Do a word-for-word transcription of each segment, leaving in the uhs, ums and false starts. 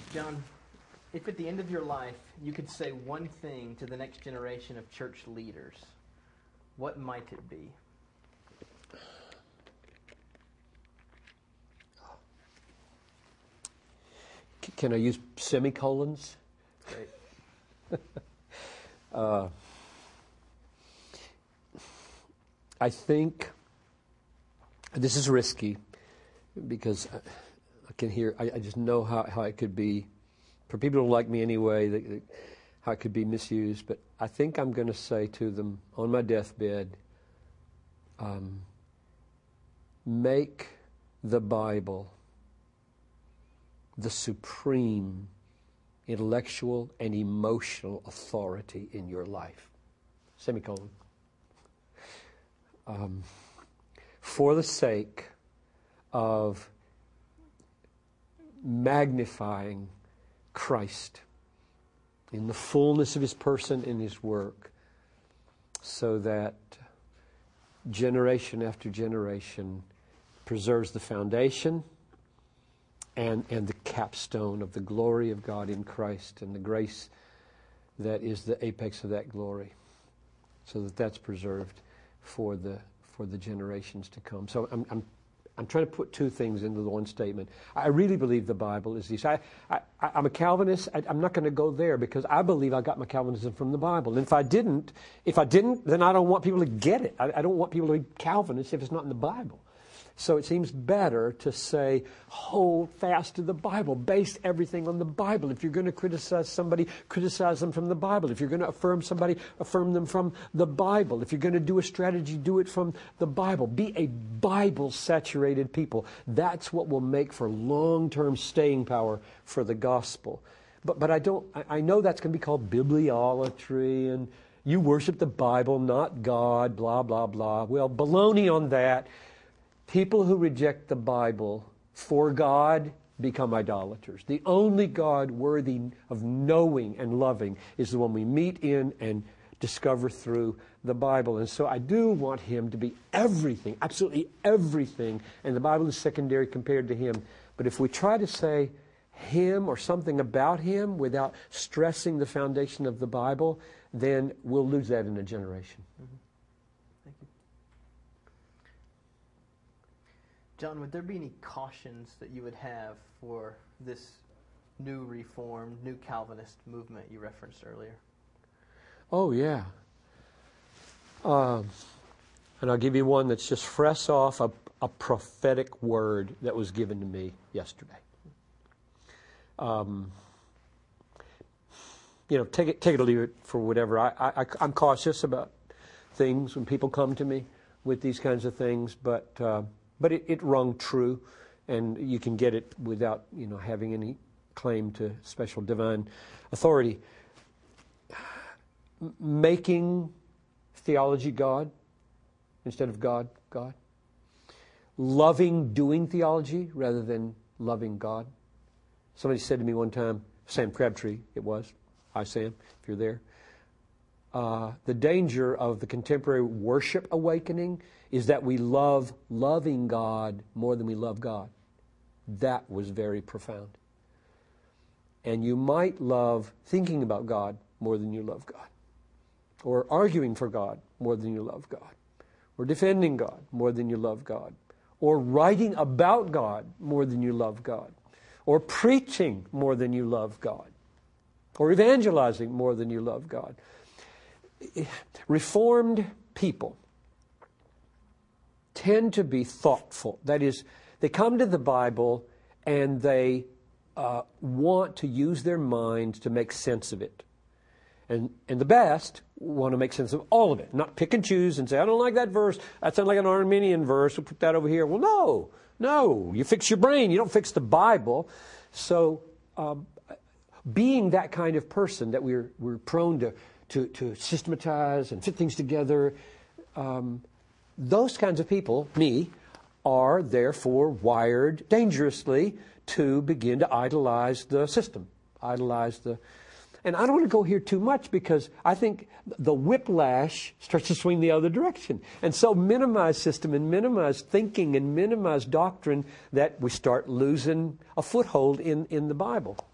John, if at the end of your life you could say one thing to the next generation of church leaders, what might it be? Can I use semicolons? Great. uh, I think this is risky because I, I can hear, I, I just know how, how it could be, for people who like me anyway, that, that, how it could be misused. But I think I'm going to say to them on my deathbed, um, make the Bible the supreme intellectual and emotional authority in your life. Semicolon. Um, for the sake of magnifying Christ in the fullness of His person and His work, so that generation after generation preserves the foundation and, and the capstone of the glory of God in Christ and the grace that is the apex of that glory, so that that's preserved for the for the generations to come. So I'm I'm I'm trying to put two things into the one statement. I really believe the Bible is this. I, I I'm a Calvinist. I, I'm not going to go there because I believe I got my Calvinism from the Bible. And if I didn't, if I didn't, then I don't want people to get it. I, I don't want people to be Calvinists if it's not in the Bible. So it seems better to say, hold fast to the Bible. Base everything on the Bible. If you're going to criticize somebody, criticize them from the Bible. If you're going to affirm somebody, affirm them from the Bible. If you're going to do a strategy, do it from the Bible. Be a Bible-saturated people. That's what will make for long-term staying power for the gospel. But but I don't. I, I know that's going to be called bibliolatry, and you worship the Bible, not God, blah, blah, blah. Well, baloney on that. People who reject the Bible for God become idolaters. The only God worthy of knowing and loving is the one we meet in and discover through the Bible. And so I do want Him to be everything, absolutely everything, and the Bible is secondary compared to Him. But if we try to say Him or something about Him without stressing the foundation of the Bible, then we'll lose that in a generation. Mm-hmm. John, would there be any cautions that you would have for this new Reformed, new Calvinist movement you referenced earlier? Oh, yeah. Um, and I'll give you one that's just fresh off a, a prophetic word that was given to me yesterday. Um, you know, take it, take it or leave it for whatever. I, I, I'm cautious about things when people come to me with these kinds of things, but... Uh, But it, it rung true, and you can get it without, you know, having any claim to special divine authority. M- making theology God instead of God, God. Loving doing theology rather than loving God. Somebody said to me one time, Sam Crabtree it was, hi Sam, if you're there, uh, the danger of the contemporary worship awakening is that we love loving God more than we love God. That was very profound. And you might love thinking about God more than you love God. Or arguing for God more than you love God. Or defending God more than you love God. Or writing about God more than you love God. Or preaching more than you love God. Or evangelizing more than you love God. Reformed people tend to be thoughtful. That is, they come to the Bible and they uh, want to use their minds to make sense of it. And and the best want to make sense of all of it, not pick and choose and say, I don't like that verse. That sounds like an Arminian verse. We'll put that over here. Well, no, no. You fix your brain. You don't fix the Bible. So um, being that kind of person that we're we're prone to to, to systematize and fit things together, um, those kinds of people, me, are therefore wired dangerously to begin to idolize the system, idolize the... And I don't want to go here too much because I think the whiplash starts to swing the other direction. And so minimize system and minimize thinking and minimize doctrine that we start losing a foothold in, in the Bible.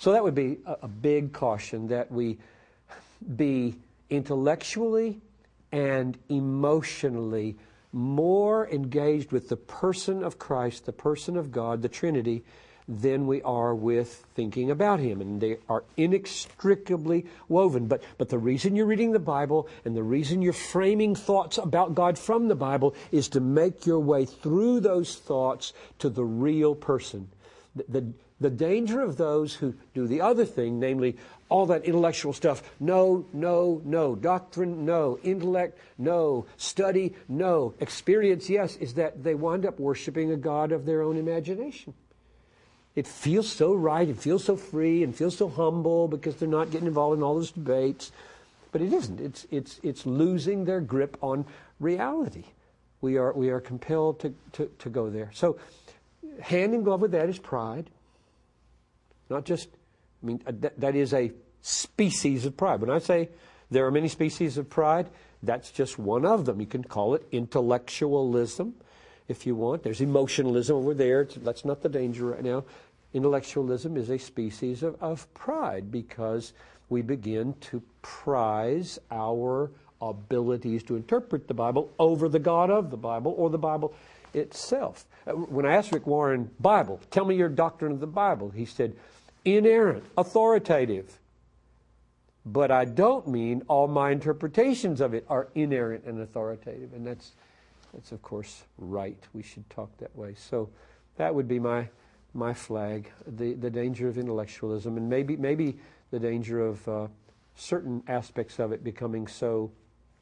So that would be a, a big caution, that we be intellectually and emotionally more engaged with the person of Christ, the person of God, the Trinity, than we are with thinking about Him. And they are inextricably woven. But, but the reason you're reading the Bible and the reason you're framing thoughts about God from the Bible is to make your way through those thoughts to the real person. The, the, the danger of those who do the other thing, namely all that intellectual stuff, no, no, no, doctrine, no, intellect, no, study, no, experience, yes, is that they wind up worshiping a God of their own imagination. It feels so right, it feels so free, and feels so humble because they're not getting involved in all those debates. But it isn't. It's it's it's losing their grip on reality. We are we are compelled to, to, to go there. So hand in glove with that is pride. Not just, I mean, that, that is a species of pride. When I say there are many species of pride, that's just one of them. You can call it intellectualism if you want. There's emotionalism over there. That's not the danger right now. Intellectualism is a species of, of pride because we begin to prize our abilities to interpret the Bible over the God of the Bible or the Bible itself. When I asked Rick Warren, Bible, tell me your doctrine of the Bible, he said, inerrant, authoritative. But I don't mean all my interpretations of it are inerrant and authoritative. And that's That's, of course, right. We should talk that way. So that would be my my flag, the, the danger of intellectualism, and maybe maybe the danger of uh, certain aspects of it becoming so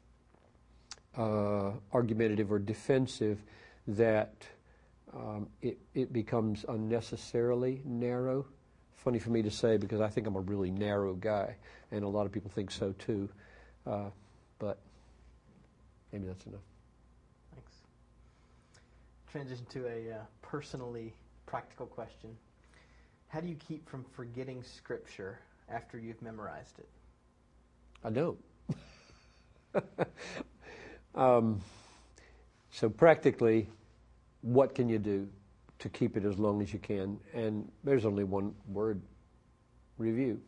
uh, argumentative or defensive that um, it, it becomes unnecessarily narrow. Funny for me to say because I think I'm a really narrow guy, and a lot of people think so too. Uh, but maybe that's enough. Transition to a uh, personally practical question. How do you keep from forgetting Scripture after you've memorized it? I don't. um, so practically, what can you do to keep it as long as you can? And there's only one word: review.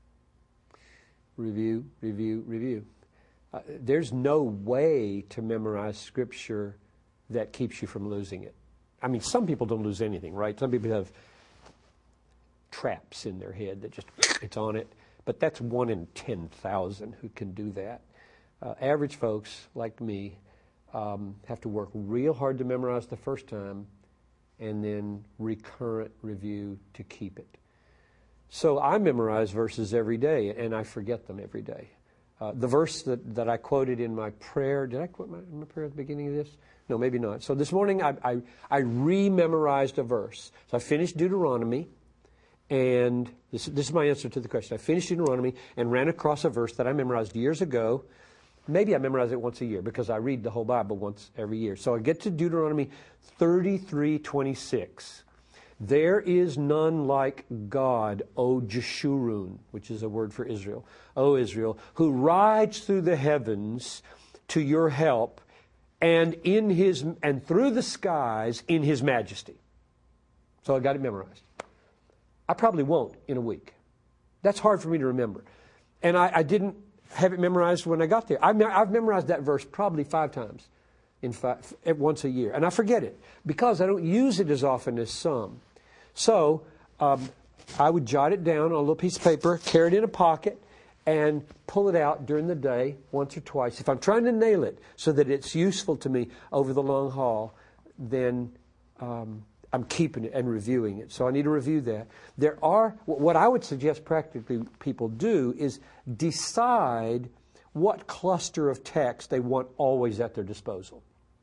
Review, review, review. Uh, there's no way to memorize Scripture that keeps you from losing it. I mean, some people don't lose anything, right? Some people have traps in their head that just, it's on it. But that's one in ten thousand who can do that. Uh, average folks like me um, have to work real hard to memorize the first time and then recurrent review to keep it. So I memorize verses every day, and I forget them every day. Uh, the verse that, that I quoted in my prayer, did I quote my, my prayer at the beginning of this? No, maybe not. So this morning I, I, I re-memorized a verse. So I finished Deuteronomy, and this, this is my answer to the question. I finished Deuteronomy and ran across a verse that I memorized years ago. Maybe I memorize it once a year because I read the whole Bible once every year. So I get to Deuteronomy thirty-three twenty-six. There is none like God, O Jeshurun, which is a word for Israel. O Israel, who rides through the heavens to your help, and in his and through the skies in his majesty. So I got it memorized. I probably won't in a week. That's hard for me to remember. And I, I didn't have it memorized when I got there. I've, I've memorized that verse probably five times, in five, once a year. And I forget it because I don't use it as often as some. So um, I would jot it down on a little piece of paper, carry it in a pocket, and pull it out during the day once or twice. If I'm trying to nail it so that it's useful to me over the long haul, then um, I'm keeping it and reviewing it. So I need to review that. There are, what I would suggest practically people do is decide what cluster of text they want always at their disposal.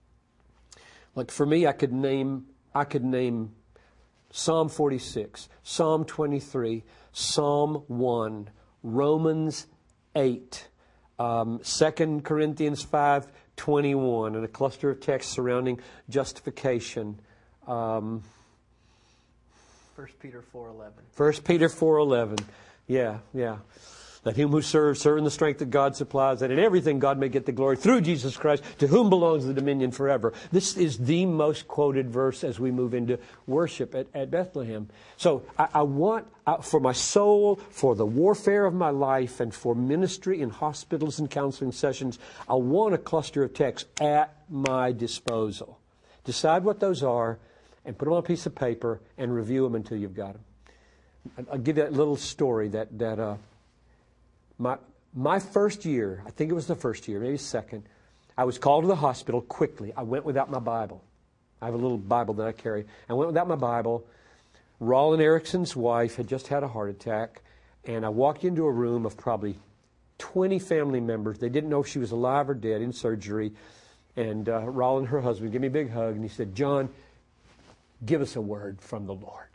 Like for me, I could name, I could name Psalm forty-six, Psalm twenty-three, Psalm one, Romans eight, um, Second Corinthians five twenty-one, and a cluster of texts surrounding justification. Um, First Peter four eleven. First Peter four eleven. Yeah, yeah. Let him who serves serve in the strength that God supplies, that in everything God may get the glory through Jesus Christ, to whom belongs the dominion forever. This is the most quoted verse as we move into worship at, at Bethlehem. So I, I want, uh, for my soul, for the warfare of my life, and for ministry in hospitals and counseling sessions, I want a cluster of texts at my disposal. Decide what those are and put them on a piece of paper and review them until you've got them. I'll give you that little story that... that uh, My my first year, I think it was the first year, maybe second, I was called to the hospital quickly. I went without my Bible. I have a little Bible that I carry. I went without my Bible. Roland Erickson's wife had just had a heart attack, and I walked into a room of probably twenty family members. They didn't know if she was alive or dead in surgery. And uh, Roland, her husband, gave me a big hug, and he said, "John, give us a word from the Lord."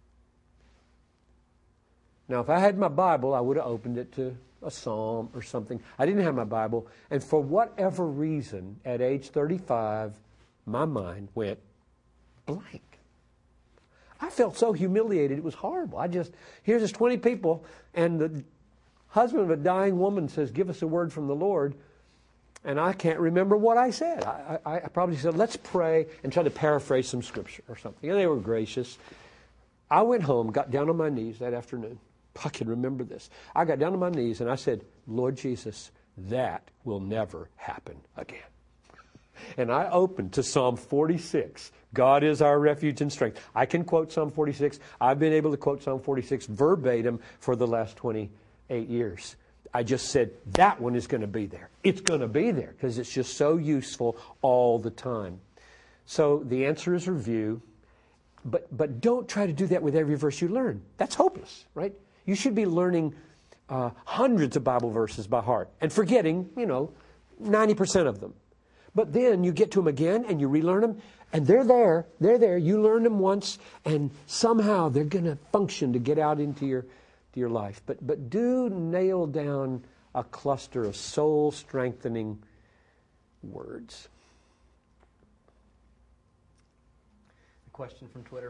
Now, if I had my Bible, I would have opened it to a psalm or something. I didn't have my Bible. And for whatever reason, at age thirty-five, my mind went blank. I felt so humiliated. It was horrible. I just, here's this twenty people, and the husband of a dying woman says, "Give us a word from the Lord." And I can't remember what I said. I, I, I probably said, "Let's pray," and try to paraphrase some scripture or something. And they were gracious. I went home, got down on my knees that afternoon. I can remember this. I got down on my knees and I said, "Lord Jesus, that will never happen again." And I opened to Psalm forty-six. God is our refuge and strength. I can quote Psalm forty-six. I've been able to quote Psalm forty-six verbatim for the last twenty-eight years. I just said, that one is going to be there. It's going to be there because it's just so useful all the time. So the answer is review. But, but don't try to do that with every verse you learn. That's hopeless, right? You should be learning uh, hundreds of Bible verses by heart and forgetting, you know, ninety percent of them. But then you get to them again and you relearn them, and they're there. They're there. You learn them once, and somehow they're going to function to get out into your to your life. But but do nail down a cluster of soul-strengthening words. A question from Twitter.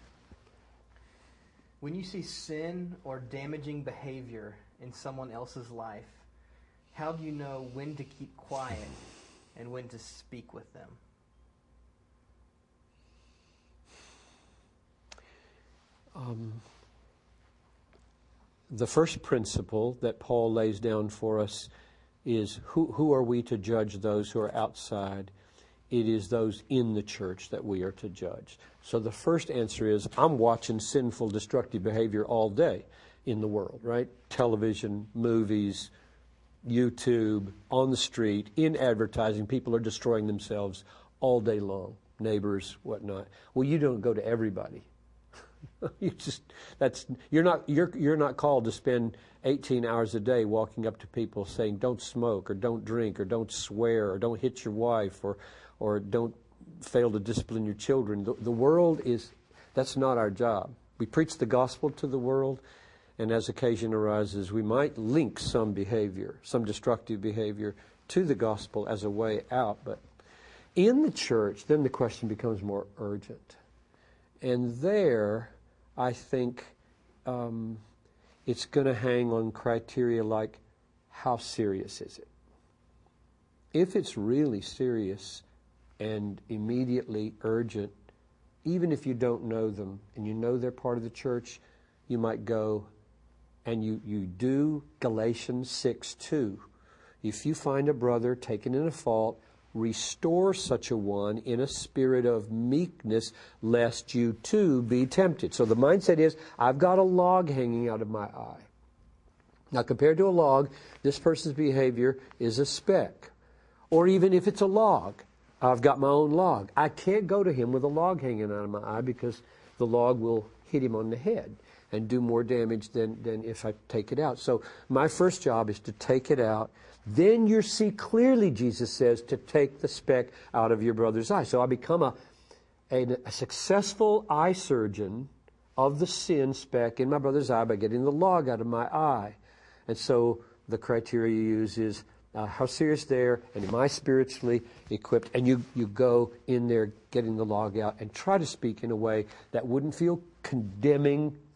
When you see sin or damaging behavior in someone else's life, how do you know when to keep quiet and when to speak with them? Um, the first principle that Paul lays down for us is who, who are we to judge those who are outside? It is those in the church that we are to judge. So the first answer is, I'm watching sinful, destructive behavior all day in the world, right? Television, movies, YouTube, on the street, in advertising. People are destroying themselves all day long. Neighbors, whatnot. Well, you don't go to everybody. you just that's you're not you're you're not called to spend eighteen hours a day walking up to people saying, "Don't smoke," or "Don't drink," or "Don't swear," or "Don't hit your wife," or or "Don't fail to discipline your children." The, the world is, that's not our job. We preach the gospel to the world, and as occasion arises, we might link some behavior, some destructive behavior, to the gospel as a way out. But in the church, then the question becomes more urgent. And there, I think um, it's going to hang on criteria like, how serious is it? If it's really serious and immediately urgent, even if you don't know them and you know they're part of the church, you might go and you, you do Galatians six two. If you find a brother taken in a fault, restore such a one in a spirit of meekness, lest you too be tempted. So the mindset is, I've got a log hanging out of my eye. Now, compared to a log, this person's behavior is a speck. Or even if it's a log, I've got my own log. I can't go to him with a log hanging out of my eye because the log will hit him on the head and do more damage than, than if I take it out. So my first job is to take it out. Then you see clearly, Jesus says, to take the speck out of your brother's eye. So I become a, a, a successful eye surgeon of the sin speck in my brother's eye by getting the log out of my eye. And so the criteria you use is uh, how serious there, and am I spiritually equipped? And you, you go in there getting the log out and try to speak in a way that wouldn't feel condemning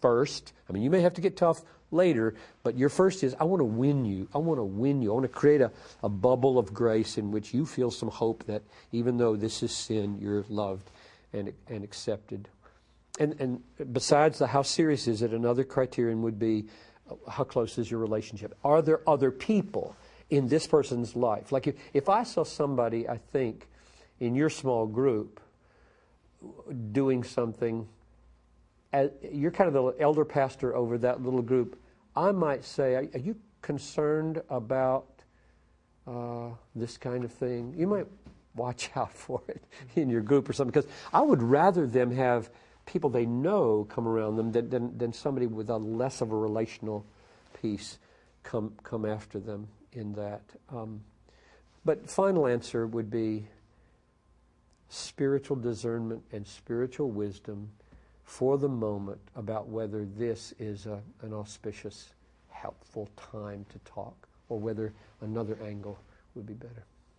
first. I mean, you may have to get tough later, but your first is, I want to win you. I want to win you. I want to create a, a bubble of grace in which you feel some hope that even though this is sin, you're loved and and accepted. And and besides the how serious is it, another criterion would be how close is your relationship? Are there other people in this person's life? Like if, if I saw somebody, I think, in your small group doing something, as, you're kind of the elder pastor over that little group, I might say, are, are you concerned about uh, this kind of thing? You might watch out for it in your group or something, because I would rather them have people they know come around them than, than, than somebody with a less of a relational piece come come after them in that. Um, but final answer would be spiritual discernment and spiritual wisdom for the moment about whether this is a, an auspicious, helpful time to talk, or whether another angle would be better.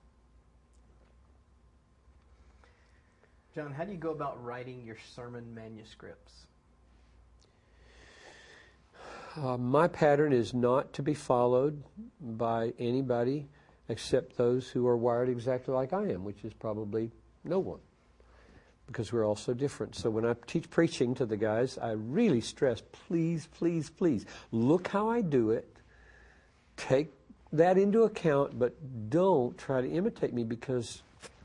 John, how do you go about writing your sermon manuscripts? Uh, my pattern is not to be followed by anybody except those who are wired exactly like I am, which is probably no one, because we're all so different. So when I teach preaching to the guys, I really stress, please, please, please, look how I do it. Take that into account, but don't try to imitate me, because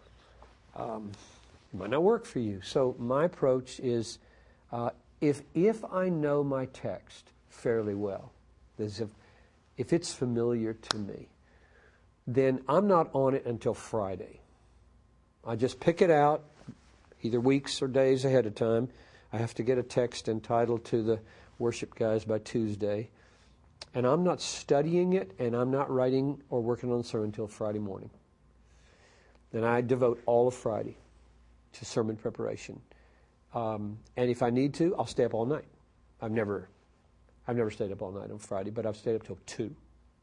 um, it might not work for you. So my approach is, uh, if if I know my text fairly well, as if, if it's familiar to me, then I'm not on it until Friday. I just pick it out, either weeks or days ahead of time. I have to get a text entitled to the worship guys by Tuesday. And I'm not studying it, and I'm not writing or working on the sermon until Friday morning. Then I devote all of Friday to sermon preparation. Um, and if I need to, I'll stay up all night. I've never, I've never stayed up all night on Friday, but I've stayed up till two.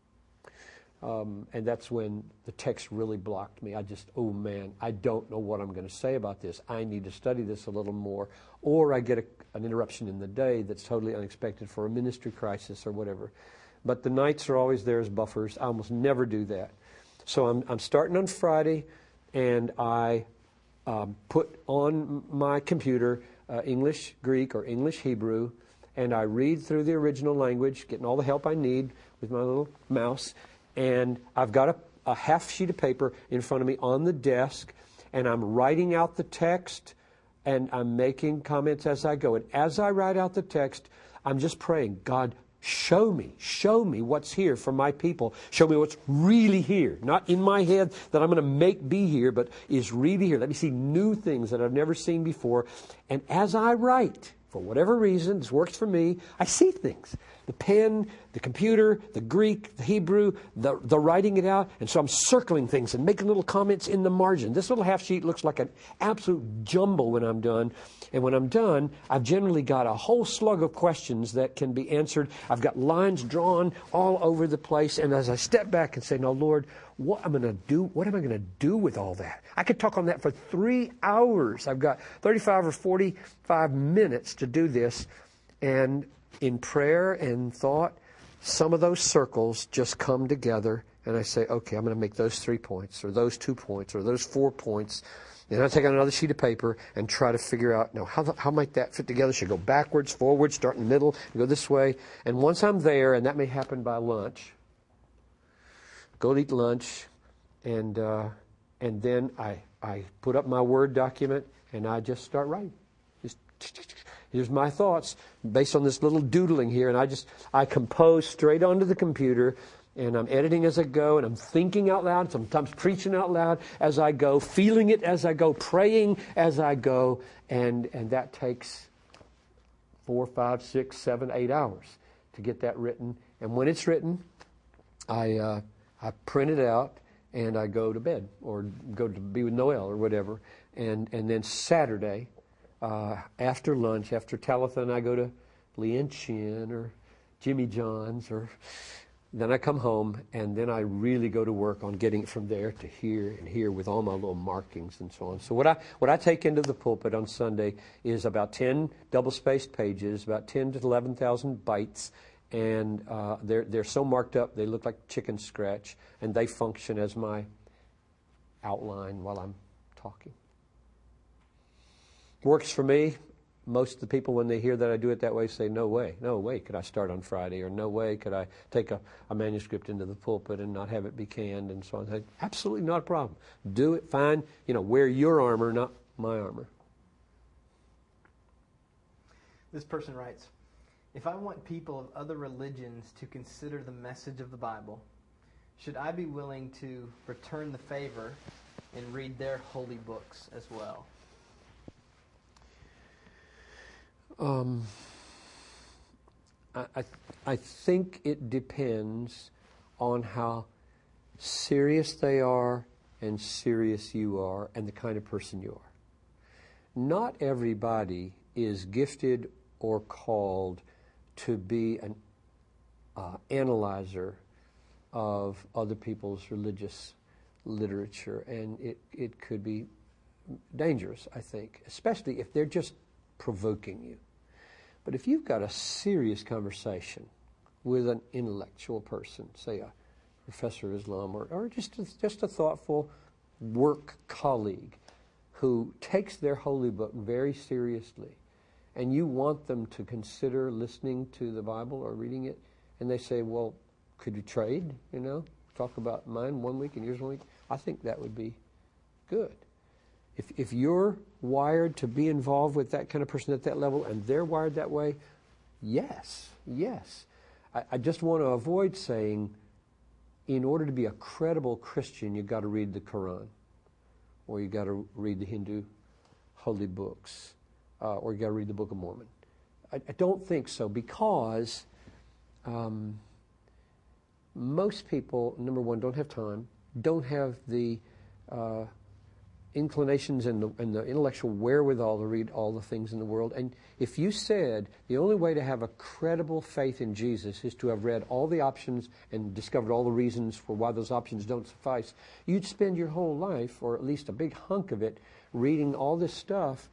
Um, and that's when the text really blocked me. I just, oh man, I don't know what I'm going to say about this. I need to study this a little more. Or I get a, an interruption in the day that's totally unexpected for a ministry crisis or whatever. But the nights are always there as buffers. I almost never do that. So I'm, I'm starting on Friday, and I um, put on my computer uh, English, Greek, or English, Hebrew, and I read through the original language, getting all the help I need with my little mouse. And I've got a, a half sheet of paper in front of me on the desk, and I'm writing out the text, and I'm making comments as I go. And as I write out the text, I'm just praying, God, show me, show me what's here for my people. Show me what's really here. Not in my head that I'm going to make be here, but is really here. Let me see new things that I've never seen before. And as I write, for whatever reason, this works for me, I see things. The pen, the computer, the Greek, the Hebrew, the, the writing it out. And so I'm circling things and making little comments in the margin. This little half sheet looks like an absolute jumble when I'm done. And when I'm done, I've generally got a whole slug of questions that can be answered. I've got lines drawn all over the place. And as I step back and say, now, Lord, what am I going to do? What am I going to do with all that? I could talk on that for three hours. I've got thirty-five or forty-five minutes to do this. And in prayer and thought, some of those circles just come together, and I say, okay, I'm going to make those three points, or those two points, or those four points. Then I take out another sheet of paper and try to figure out, now, how, how might that fit together? Should I go backwards, forwards, start in the middle, go this way? And once I'm there, and that may happen by lunch, go eat lunch, and uh, and then I, I put up my Word document, and I just start writing. Just here's my thoughts based on this little doodling here, and I just I compose straight onto the computer, and I'm editing as I go, and I'm thinking out loud, sometimes preaching out loud as I go, feeling it as I go, praying as I go, and and that takes four, five, six, seven, eight hours to get that written. And when it's written, I uh, I print it out, and I go to bed or go to be with Noel or whatever, and and then Saturday. Uh, after lunch, after Talitha and I go to Lian Chin or Jimmy John's or Then I come home, and then I really go to work on getting it from there to here and here with all my little markings and so on. So what I what I take into the pulpit on Sunday is about ten double-spaced pages, about ten to eleven thousand bytes, and uh, they're they're so marked up they look like chicken scratch, and they function as my outline while I'm talking. Works for me. Most of the people, when they hear that I do it that way, say, no way, no way could I start on Friday, or no way could I take a, a manuscript into the pulpit and not have it be canned and so on. I say, absolutely not a problem. Do it, fine. You know, wear your armor, not my armor. This person writes, if I want people of other religions to consider the message of the Bible, should I be willing to return the favor and read their holy books as well? Um, I, I, I think it depends on how serious they are and serious you are and the kind of person you are. Not everybody is gifted or called to be an uh, analyzer of other people's religious literature, and it, it could be dangerous, I think, especially if they're just provoking you. But if you've got a serious conversation with an intellectual person, say a professor of Islam, or, or just, a, just a thoughtful work colleague who takes their holy book very seriously, and you want them to consider listening to the Bible or reading it, and they say, well, could you trade, you know, talk about mine one week and yours one week? I think that would be good. If if you're wired to be involved with that kind of person at that level, and they're wired that way, yes, yes. I, I just want to avoid saying, in order to be a credible Christian, you've got to read the Quran, or you've got to read the Hindu holy books, uh, or you've got to read the Book of Mormon. I, I don't think so, because um, most people, number one, don't have time, don't have the uh, inclinations and the, and the intellectual wherewithal to read all the things in the world. And if you said the only way to have a credible faith in Jesus is to have read all the options and discovered all the reasons for why those options don't suffice, you'd spend your whole life, or at least a big hunk of it, reading all this stuff.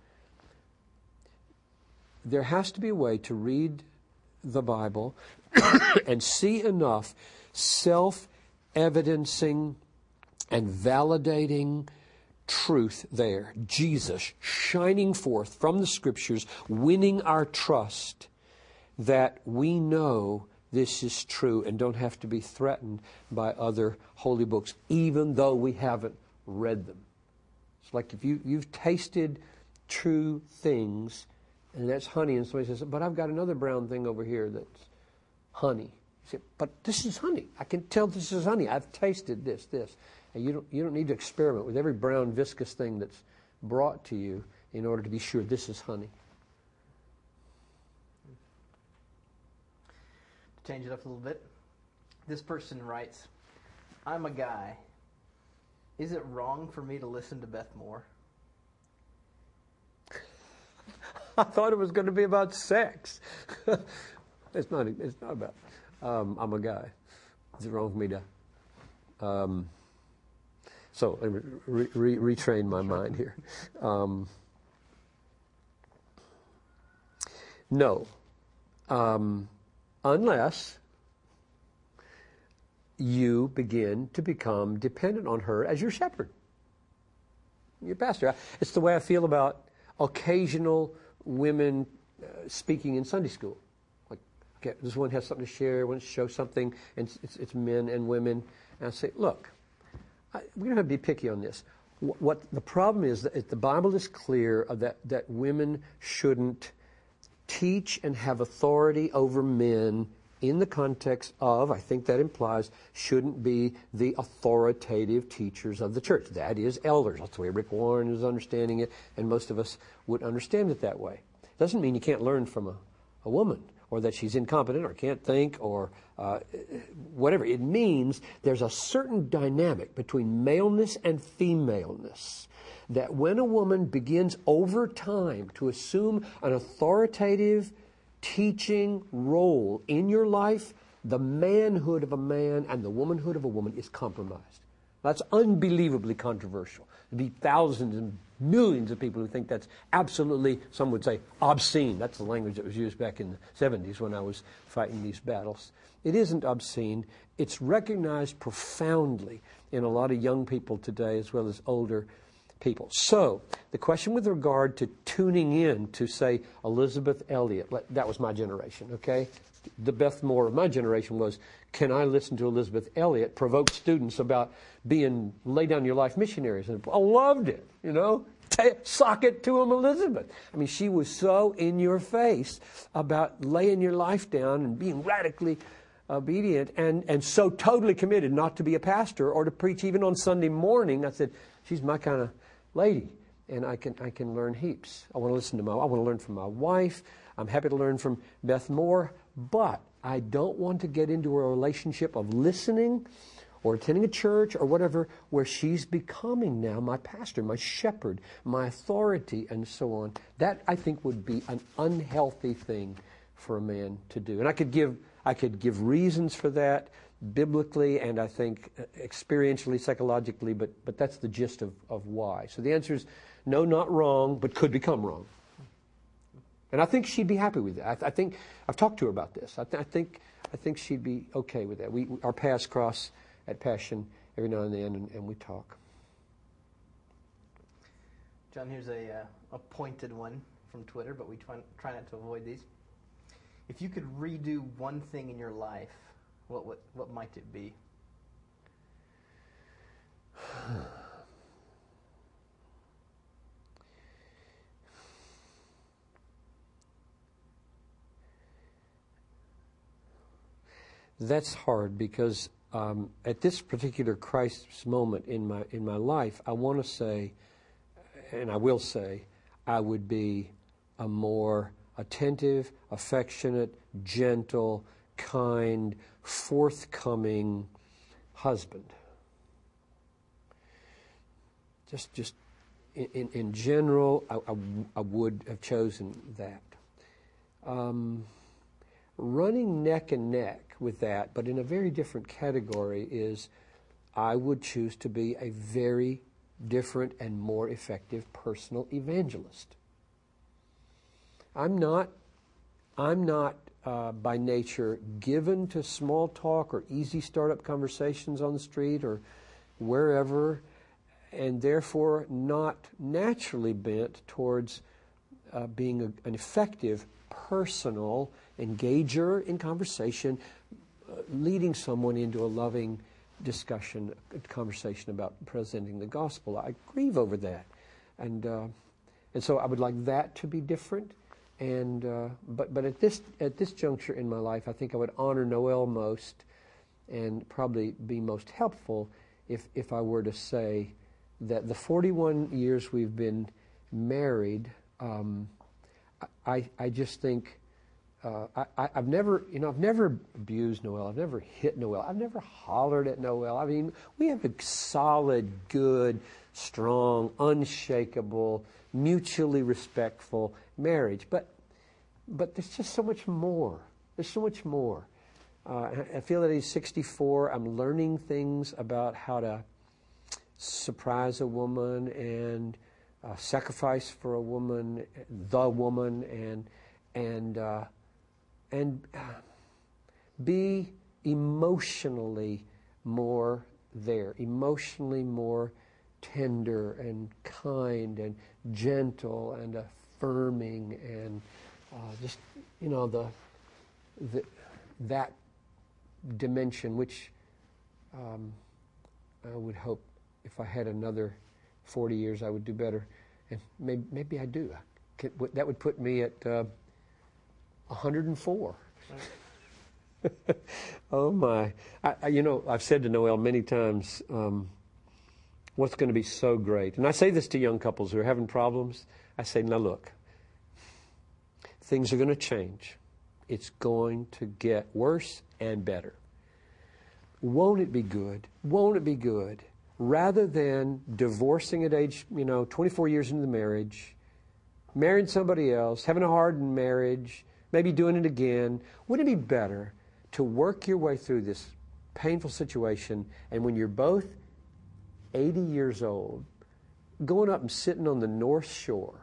There has to be a way to read the Bible and see enough self-evidencing and validating truth there. Jesus shining forth from the Scriptures, winning our trust, that we know this is true and don't have to be threatened by other holy books, even though we haven't read them. It's like if you, you've tasted true things, and that's honey, and somebody says, but I've got another brown thing over here that's honey. You say, but this is honey. I can tell this is honey. I've tasted this, this. And you don't, you don't need to experiment with every brown viscous thing that's brought to you in order to be sure this is honey. To change it up a little bit, this person writes, I'm a guy. Is it wrong for me to listen to Beth Moore? I thought it was going to be about sex. It's not. It's not about. Um, I'm a guy. Is it wrong for me to? Um, so re, re, retrain my mind here. Um, no, um, unless you begin to become dependent on her as your shepherd, your pastor. It's the way I feel about occasional women uh, speaking in Sunday school. Like, okay, this one has something to share, wants to show something, and it's, it's, it's men and women. And I say, look, I, we don't have to be picky on this. What, what the problem is that the Bible is clear that, that women shouldn't teach and have authority over men in the context of, I think that implies, shouldn't be the authoritative teachers of the church. That is elders. That's the way Rick Warren is understanding it, and most of us would understand it that way. Doesn't mean you can't learn from a, a woman, or that she's incompetent or can't think, or uh, whatever. It means there's a certain dynamic between maleness and femaleness, that when a woman begins over time to assume an authoritative teaching role in your life, the manhood of a man and the womanhood of a woman is compromised. That's unbelievably controversial. There'd be thousands and millions of people who think that's absolutely, some would say, obscene. That's the language that was used back in the seventies when I was fighting these battles. It isn't obscene. It's recognized profoundly in a lot of young people today as well as older people. So, the question with regard to tuning in to, say, Elizabeth Elliot, that was my generation, okay? The Beth Moore of my generation was, can I listen to Elizabeth Elliot provoke students about being lay down your life missionaries? And I loved it, you know? Sock it to them, Elizabeth. I mean, she was so in your face about laying your life down and being radically obedient and, and so totally committed not to be a pastor or to preach even on Sunday morning. I said, she's my kind of lady, and I can I can learn heaps. I want to listen to my, I want to learn from my wife. I'm happy to learn from Beth Moore, but I don't want to get into a relationship of listening or attending a church or whatever where she's becoming now my pastor, my shepherd, my authority, and so on. That, I think, would be an unhealthy thing for a man to do. And I could give I could give reasons for that biblically and I think experientially, psychologically, but but that's the gist of, of why. So the answer is no, not wrong, but could become wrong. And I think she'd be happy with that. I, th- I think I've talked to her about this. I, th- I think I think she'd be okay with that. We, we our paths cross at Passion every now and then, and, and we talk. John, here's a uh, a pointed one from Twitter, but we try, try not to avoid these. If you could redo one thing in your life, what what, what might it be? That's hard because um, at this particular crisis moment in my in my life, I want to say, and I will say, I would be a more attentive, affectionate, gentle, kind, forthcoming husband. Just, just in, in, in general, I, I, I would have chosen that. Um, running neck and neck with that, but in a very different category, is I would choose to be a very different and more effective personal evangelist. I'm not, I'm not uh, by nature given to small talk or easy startup conversations on the street or wherever, and therefore not naturally bent towards uh, being a, an effective personal engager in conversation, uh, leading someone into a loving discussion, a conversation about presenting the gospel. I grieve over that, and uh, and so I would like that to be different. And uh, but but at this at this juncture in my life, I think I would honor Noel most, and probably be most helpful if if I were to say that the forty-one years we've been married, um, I I just think uh, I I've never you know I've never abused Noel. I've never hit Noel. I've never hollered at Noel. I mean, we have a solid, good, strong, unshakable, mutually respectful marriage, but but there's just so much more. There's so much more. Uh, I feel that he's sixty-four. I'm learning things about how to surprise a woman and uh, sacrifice for a woman, the woman, and and uh, and uh, be emotionally more there, emotionally more tender and kind and gentle and affirming, and uh, just you know the, the that dimension which um, I would hope if I had another forty years I would do better, and maybe maybe I do. I could, that would put me at uh, one hundred four. Oh my! I, I, you know I've said to Noel many times. Um, What's going to be so great? And I say this to young couples who are having problems. I say, now look, things are going to change. It's going to get worse and better. Won't it be good? Won't it be good? Rather than divorcing at age, you know, twenty-four years into the marriage, marrying somebody else, having a hardened marriage, maybe doing it again, wouldn't it be better to work your way through this painful situation, and when you're both eighty years old, going up and sitting on the North Shore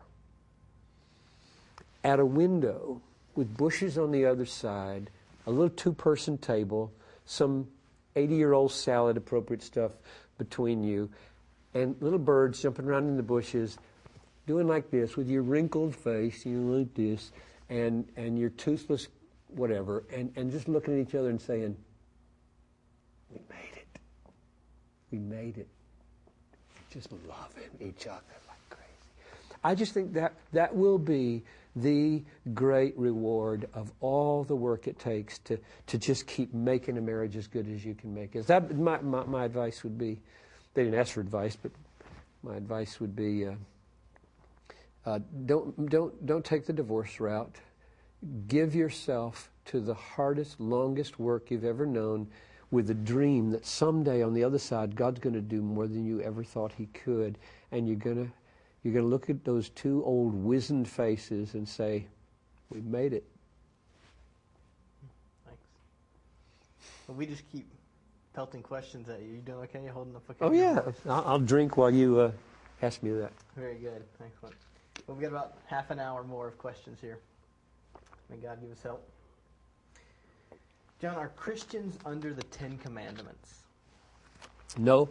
at a window with bushes on the other side, a little two-person table, some eighty-year-old salad, appropriate stuff between you, and little birds jumping around in the bushes, doing like this with your wrinkled face, you know, like this, and, and your toothless whatever, and, and just looking at each other and saying, we made it. We made it. Just loving each other like crazy. I just think that that will be the great reward of all the work it takes to, to just keep making a marriage as good as you can make it. That, my, my, my advice would be, they didn't ask for advice, but my advice would be, uh, uh, don't, don't, don't take the divorce route. Give yourself to the hardest, longest work you've ever known, with a dream that someday on the other side, God's going to do more than you ever thought He could. And you're going to you're going to look at those two old wizened faces and say, we made it. Thanks. Well, we just keep pelting questions at you. You doing okay? You holding up okay? Oh, yeah. I'll, I'll drink while you uh, ask me that. Very good. Excellent. Well, we've got about half an hour more of questions here. May God give us help. John, are Christians under the Ten Commandments? No.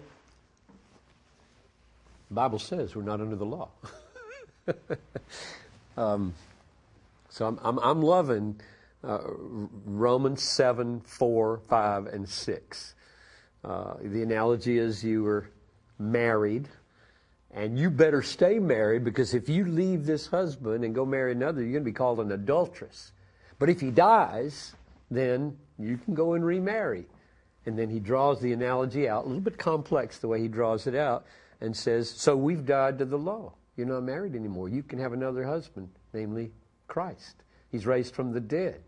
The Bible says we're not under the law. um, so I'm, I'm, I'm loving uh, Romans seven, four, five, and six. Uh, the analogy is you were married, and you better stay married, because if you leave this husband and go marry another, you're going to be called an adulteress. But if he dies, then you can go and remarry. And then he draws the analogy out, a little bit complex the way he draws it out, and says, so we've died to the law. You're not married anymore. You can have another husband, namely Christ. He's raised from the dead.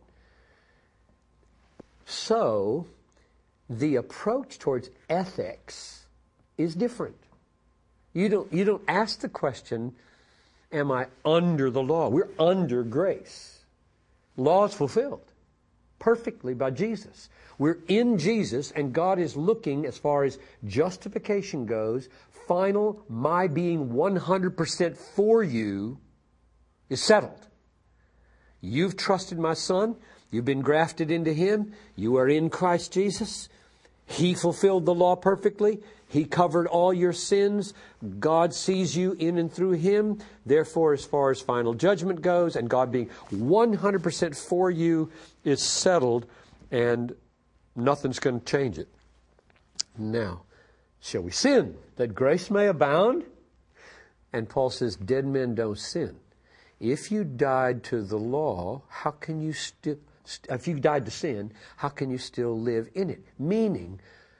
So the approach towards ethics is different. You don't, you don't ask the question, am I under the law? We're under grace. Law is fulfilled perfectly by Jesus. We're in Jesus, and God is looking, as far as justification goes, final, my being one hundred percent for you is settled. You've trusted my Son. You've been grafted into Him. You are in Christ Jesus. He fulfilled the law perfectly. He covered all your sins. God sees you in and through Him. Therefore, as far as final judgment goes, and God being one hundred percent for you is settled, and nothing's going to change it. Now, shall we sin that grace may abound? And Paul says, dead men don't sin. If you died to the law, how can you still, if you died to sin, how can you still live in it? Meaning,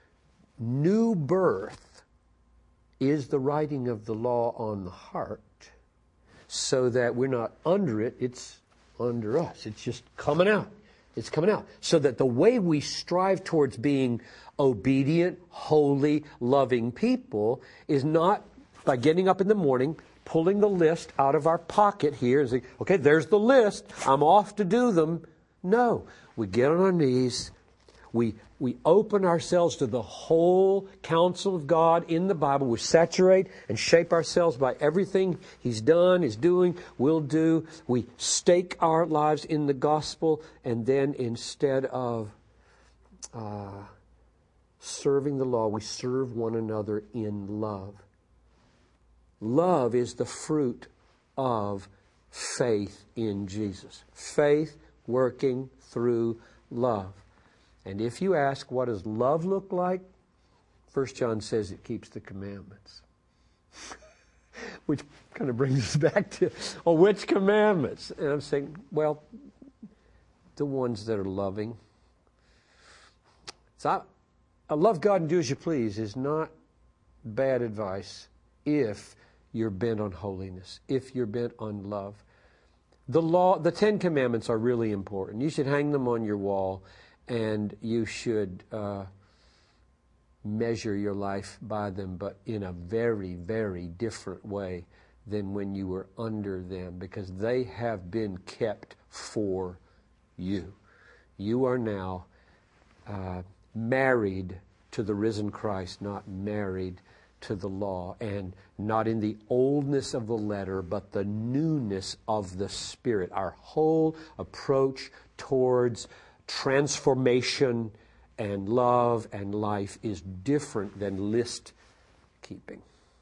new birth is the writing of the law on the heart, so that we're not under it, it's under us. It's just coming out. It's coming out. So that the way we strive towards being obedient, holy, loving people is not by getting up in the morning, pulling the list out of our pocket here and saying, okay, there's the list, I'm off to do them. No. We get on our knees. We we open ourselves to the whole counsel of God in the Bible. We saturate and shape ourselves by everything He's done, is doing, will do. We stake our lives in the gospel, and then instead of uh, serving the law, we serve one another in love. Love is the fruit of faith in Jesus. Faith working through love. And if you ask, what does love look like? First John says it keeps the commandments. Which kind of brings us back to, oh, which commandments? And I'm saying, well, the ones that are loving. So I, I love God and do as you please is not bad advice if you're bent on holiness, if you're bent on love. The law, the Ten Commandments are really important. You should hang them on your wall, and you should uh, measure your life by them, but in a very, very different way than when you were under them, because they have been kept for you. You are now uh, married to the risen Christ, not married to the law, and not in the oldness of the letter, but the newness of the Spirit. Our whole approach towards transformation and love and life is different than list keeping.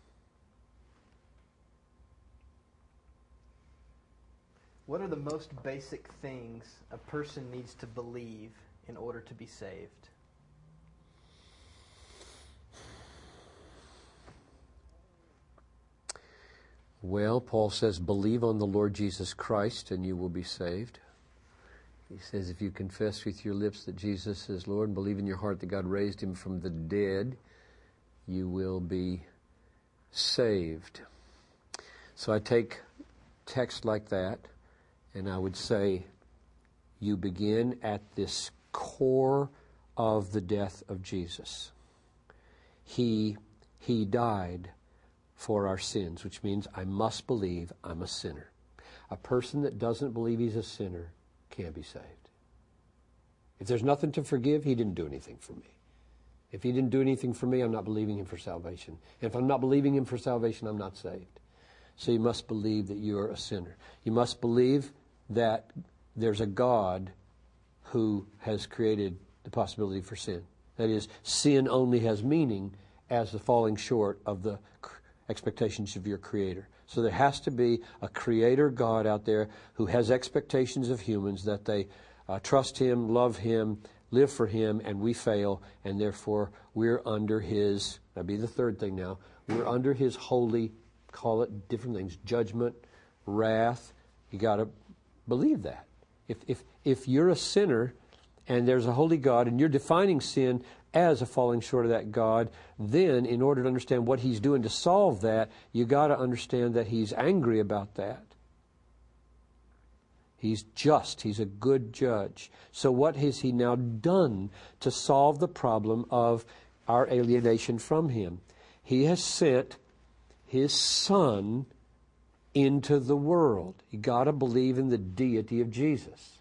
What are the most basic things a person needs to believe in order to be saved? Well, Paul says, believe on the Lord Jesus Christ and you will be saved. He says, if you confess with your lips that Jesus is Lord and believe in your heart that God raised him from the dead, you will be saved. So I take text like that, and I would say, you begin at this core of the death of Jesus. He, he died for our sins, which means I must believe I'm a sinner. A person that doesn't believe he's a sinner can't be saved. If there's nothing to forgive, he didn't do anything for me. If he didn't do anything for me, I'm not believing him for salvation. And if I'm not believing him for salvation, I'm not saved. So you must believe that you're a sinner. You must believe that there's a God who has created the possibility for sin. That is, sin only has meaning as the falling short of the expectations of your Creator. So there has to be a Creator God out there who has expectations of humans that they uh, trust Him, love Him, live for Him, and we fail, and therefore we're under His, that'd be the third thing now, we're under His holy, call it different things, judgment, wrath. You got to believe that. If, if, if you're a sinner and there's a holy God and you're defining sin as a falling short of that God, then in order to understand what He's doing to solve that, you got to understand that He's angry about that. He's just. He's a good judge. So what has He now done to solve the problem of our alienation from Him? He has sent His Son into the world. You got to believe in the deity of Jesus.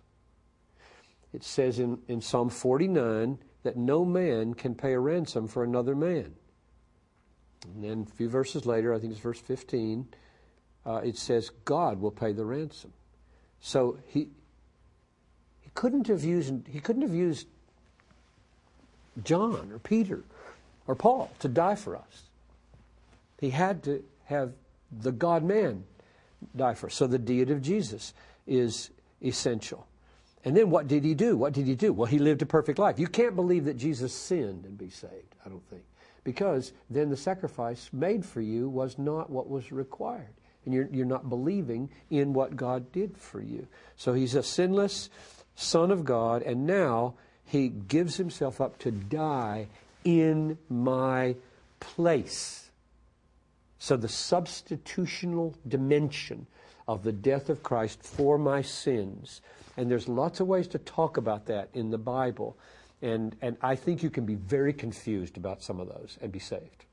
It says in, in Psalm forty-nine that no man can pay a ransom for another man. And then a few verses later, I think it's verse fifteen, uh, it says God will pay the ransom. So he he couldn't have used he couldn't have used John or Peter or Paul to die for us. He had to have the God-man die for us. So the deity of Jesus is essential. And then what did He do? What did He do? Well, He lived a perfect life. You can't believe that Jesus sinned and be saved, I don't think. Because then the sacrifice made for you was not what was required. And you're, you're not believing in what God did for you. So He's a sinless Son of God, and now He gives Himself up to die in my place. So the substitutional dimension of the death of Christ for my sins. And there's lots of ways to talk about that in the Bible. And, and I think you can be very confused about some of those and be saved.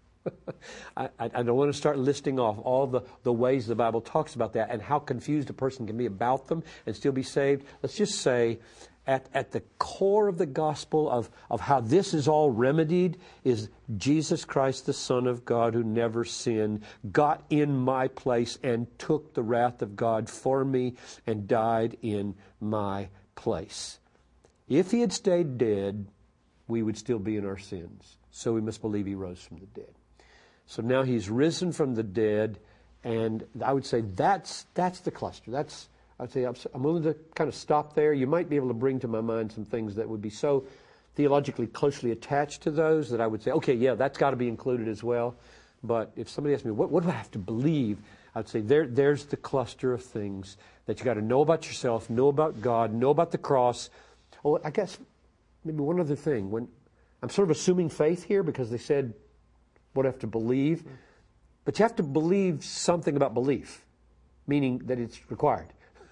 I, I don't want to start listing off all the, the ways the Bible talks about that and how confused a person can be about them and still be saved. Let's just say at, at the core of the gospel of, of how this is all remedied is Jesus Christ, the Son of God who never sinned, got in my place and took the wrath of God for me and died in my place. If He had stayed dead, we would still be in our sins. So we must believe He rose from the dead. So now He's risen from the dead, and I would say that's that's the cluster. That's I'd say I'm willing to kind of stop there. You might be able to bring to my mind some things that would be so theologically closely attached to those that I would say, okay, yeah, that's got to be included as well. But if somebody asks me, what, what do I have to believe? I'd say there, there's the cluster of things that you got to know about yourself, know about God, know about the cross. Oh, I guess maybe one other thing. When I'm sort of assuming faith here because they said what I have to believe. But you have to believe something about belief, meaning that it's required.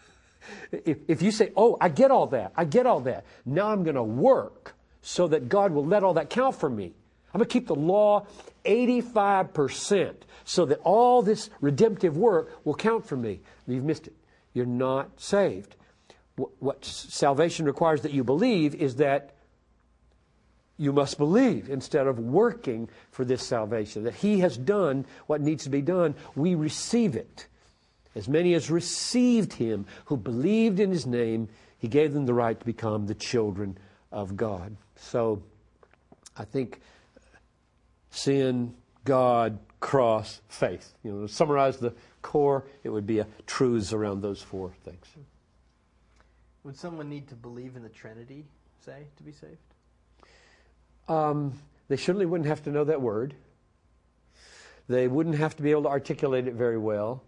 If, if you say, oh, I get all that, I get all that. Now I'm going to work so that God will let all that count for me. I'm going to keep the law eighty-five percent so that all this redemptive work will count for me. You've missed it. You're not saved. What, what salvation requires that you believe is that you must believe instead of working for this salvation. That He has done what needs to be done. We receive it. As many as received Him, who believed in His name, He gave them the right to become the children of God. So I think sin, God, cross, faith. You know, to summarize the core, it would be a truths around those four things. Would someone need to believe in the Trinity, say, to be saved? Um, they certainly wouldn't have to know that word. They wouldn't have to be able to articulate it very well.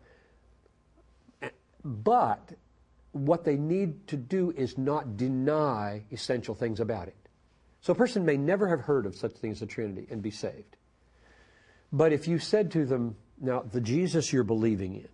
But what they need to do is not deny essential things about it. So a person may never have heard of such things as the Trinity and be saved. But if you said to them, now, the Jesus you're believing in,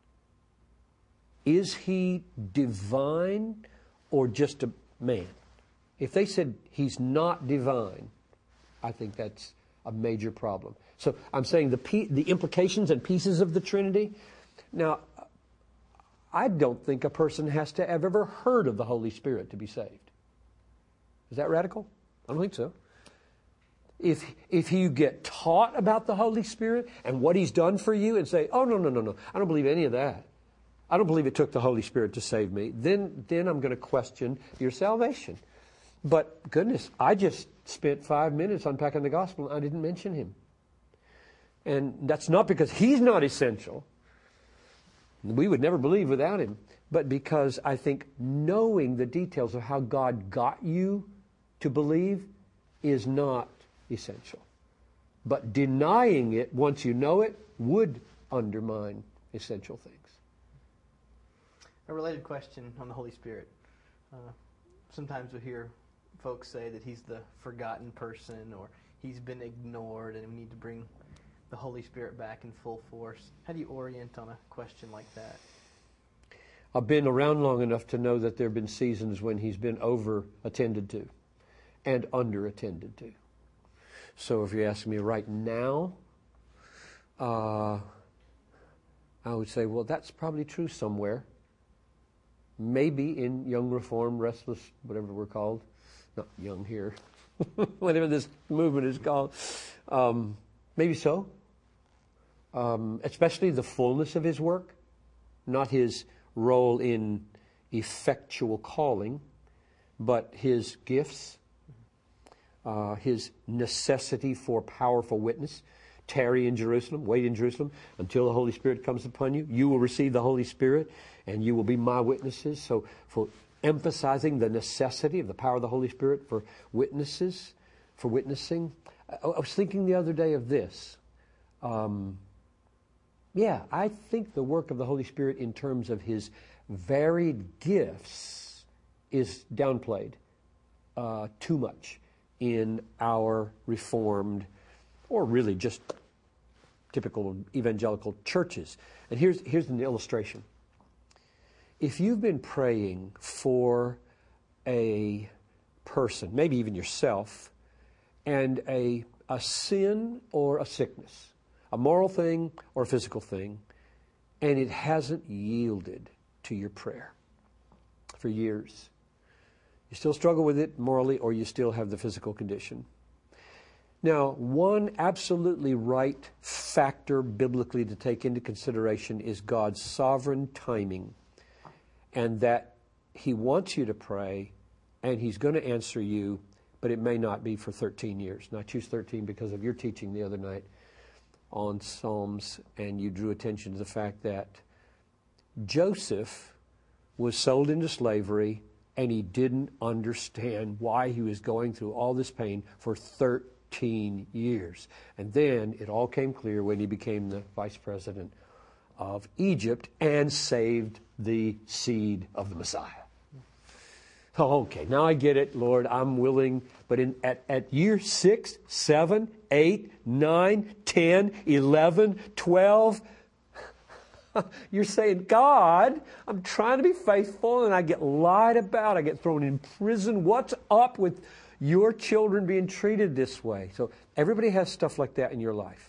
is He divine or just a man? If they said He's not divine, I think that's a major problem. So I'm saying the pe- the implications and pieces of the Trinity. Now, I don't think a person has to have ever heard of the Holy Spirit to be saved. Is that radical? I don't think so. If if you get taught about the Holy Spirit and what He's done for you and say, oh, no, no, no, no, I don't believe any of that. I don't believe it took the Holy Spirit to save me. Then, then I'm going to question your salvation. But goodness, I just spent five minutes unpacking the gospel and I didn't mention Him. And that's not because He's not essential. We would never believe without Him. But because I think knowing the details of how God got you to believe is not essential. But denying it once you know it would undermine essential things. A related question on the Holy Spirit. Uh, sometimes we hear folks say that He's the forgotten person or He's been ignored and we need to bring the Holy Spirit back in full force. How do you orient on a question like that? I've been around long enough to know that there have been seasons when He's been over-attended to and under-attended to. So if you ask me right now, uh, I would say, well, that's probably true somewhere. Maybe in Young Reform, Restless, whatever we're called. Not young here. Whatever this movement is called. Um, maybe so. Um, especially the fullness of His work. Not His role in effectual calling, but His gifts. Uh, his necessity for powerful witness. Tarry in Jerusalem, wait in Jerusalem until the Holy Spirit comes upon you. You will receive the Holy Spirit and you will be my witnesses. So for emphasizing the necessity of the power of the Holy Spirit for witnesses, for witnessing. I, I was thinking the other day of this. Um, yeah, I think the work of the Holy Spirit in terms of His varied gifts is downplayed uh, too much in our Reformed, or really just typical evangelical churches. And here's, here's an illustration. If you've been praying for a person, maybe even yourself, and a, a sin or a sickness, a moral thing or a physical thing, and it hasn't yielded to your prayer for years, you still struggle with it morally, or you still have the physical condition. Now, one absolutely right factor biblically to take into consideration is God's sovereign timing, and that He wants you to pray, and He's going to answer you, but it may not be for thirteen years. And I choose thirteen because of your teaching the other night on Psalms, and you drew attention to the fact that Joseph was sold into slavery, and he didn't understand why he was going through all this pain for thirteen years. And then it all came clear when he became the vice president of Egypt and saved the seed of the Messiah. Oh, okay, now I get it, Lord, I'm willing. But in, at, at year six, seven, eight, nine, ten, eleven, twelve, you're saying, God, I'm trying to be faithful and I get lied about. I get thrown in prison. What's up with your children being treated this way? So everybody has stuff like that in your life.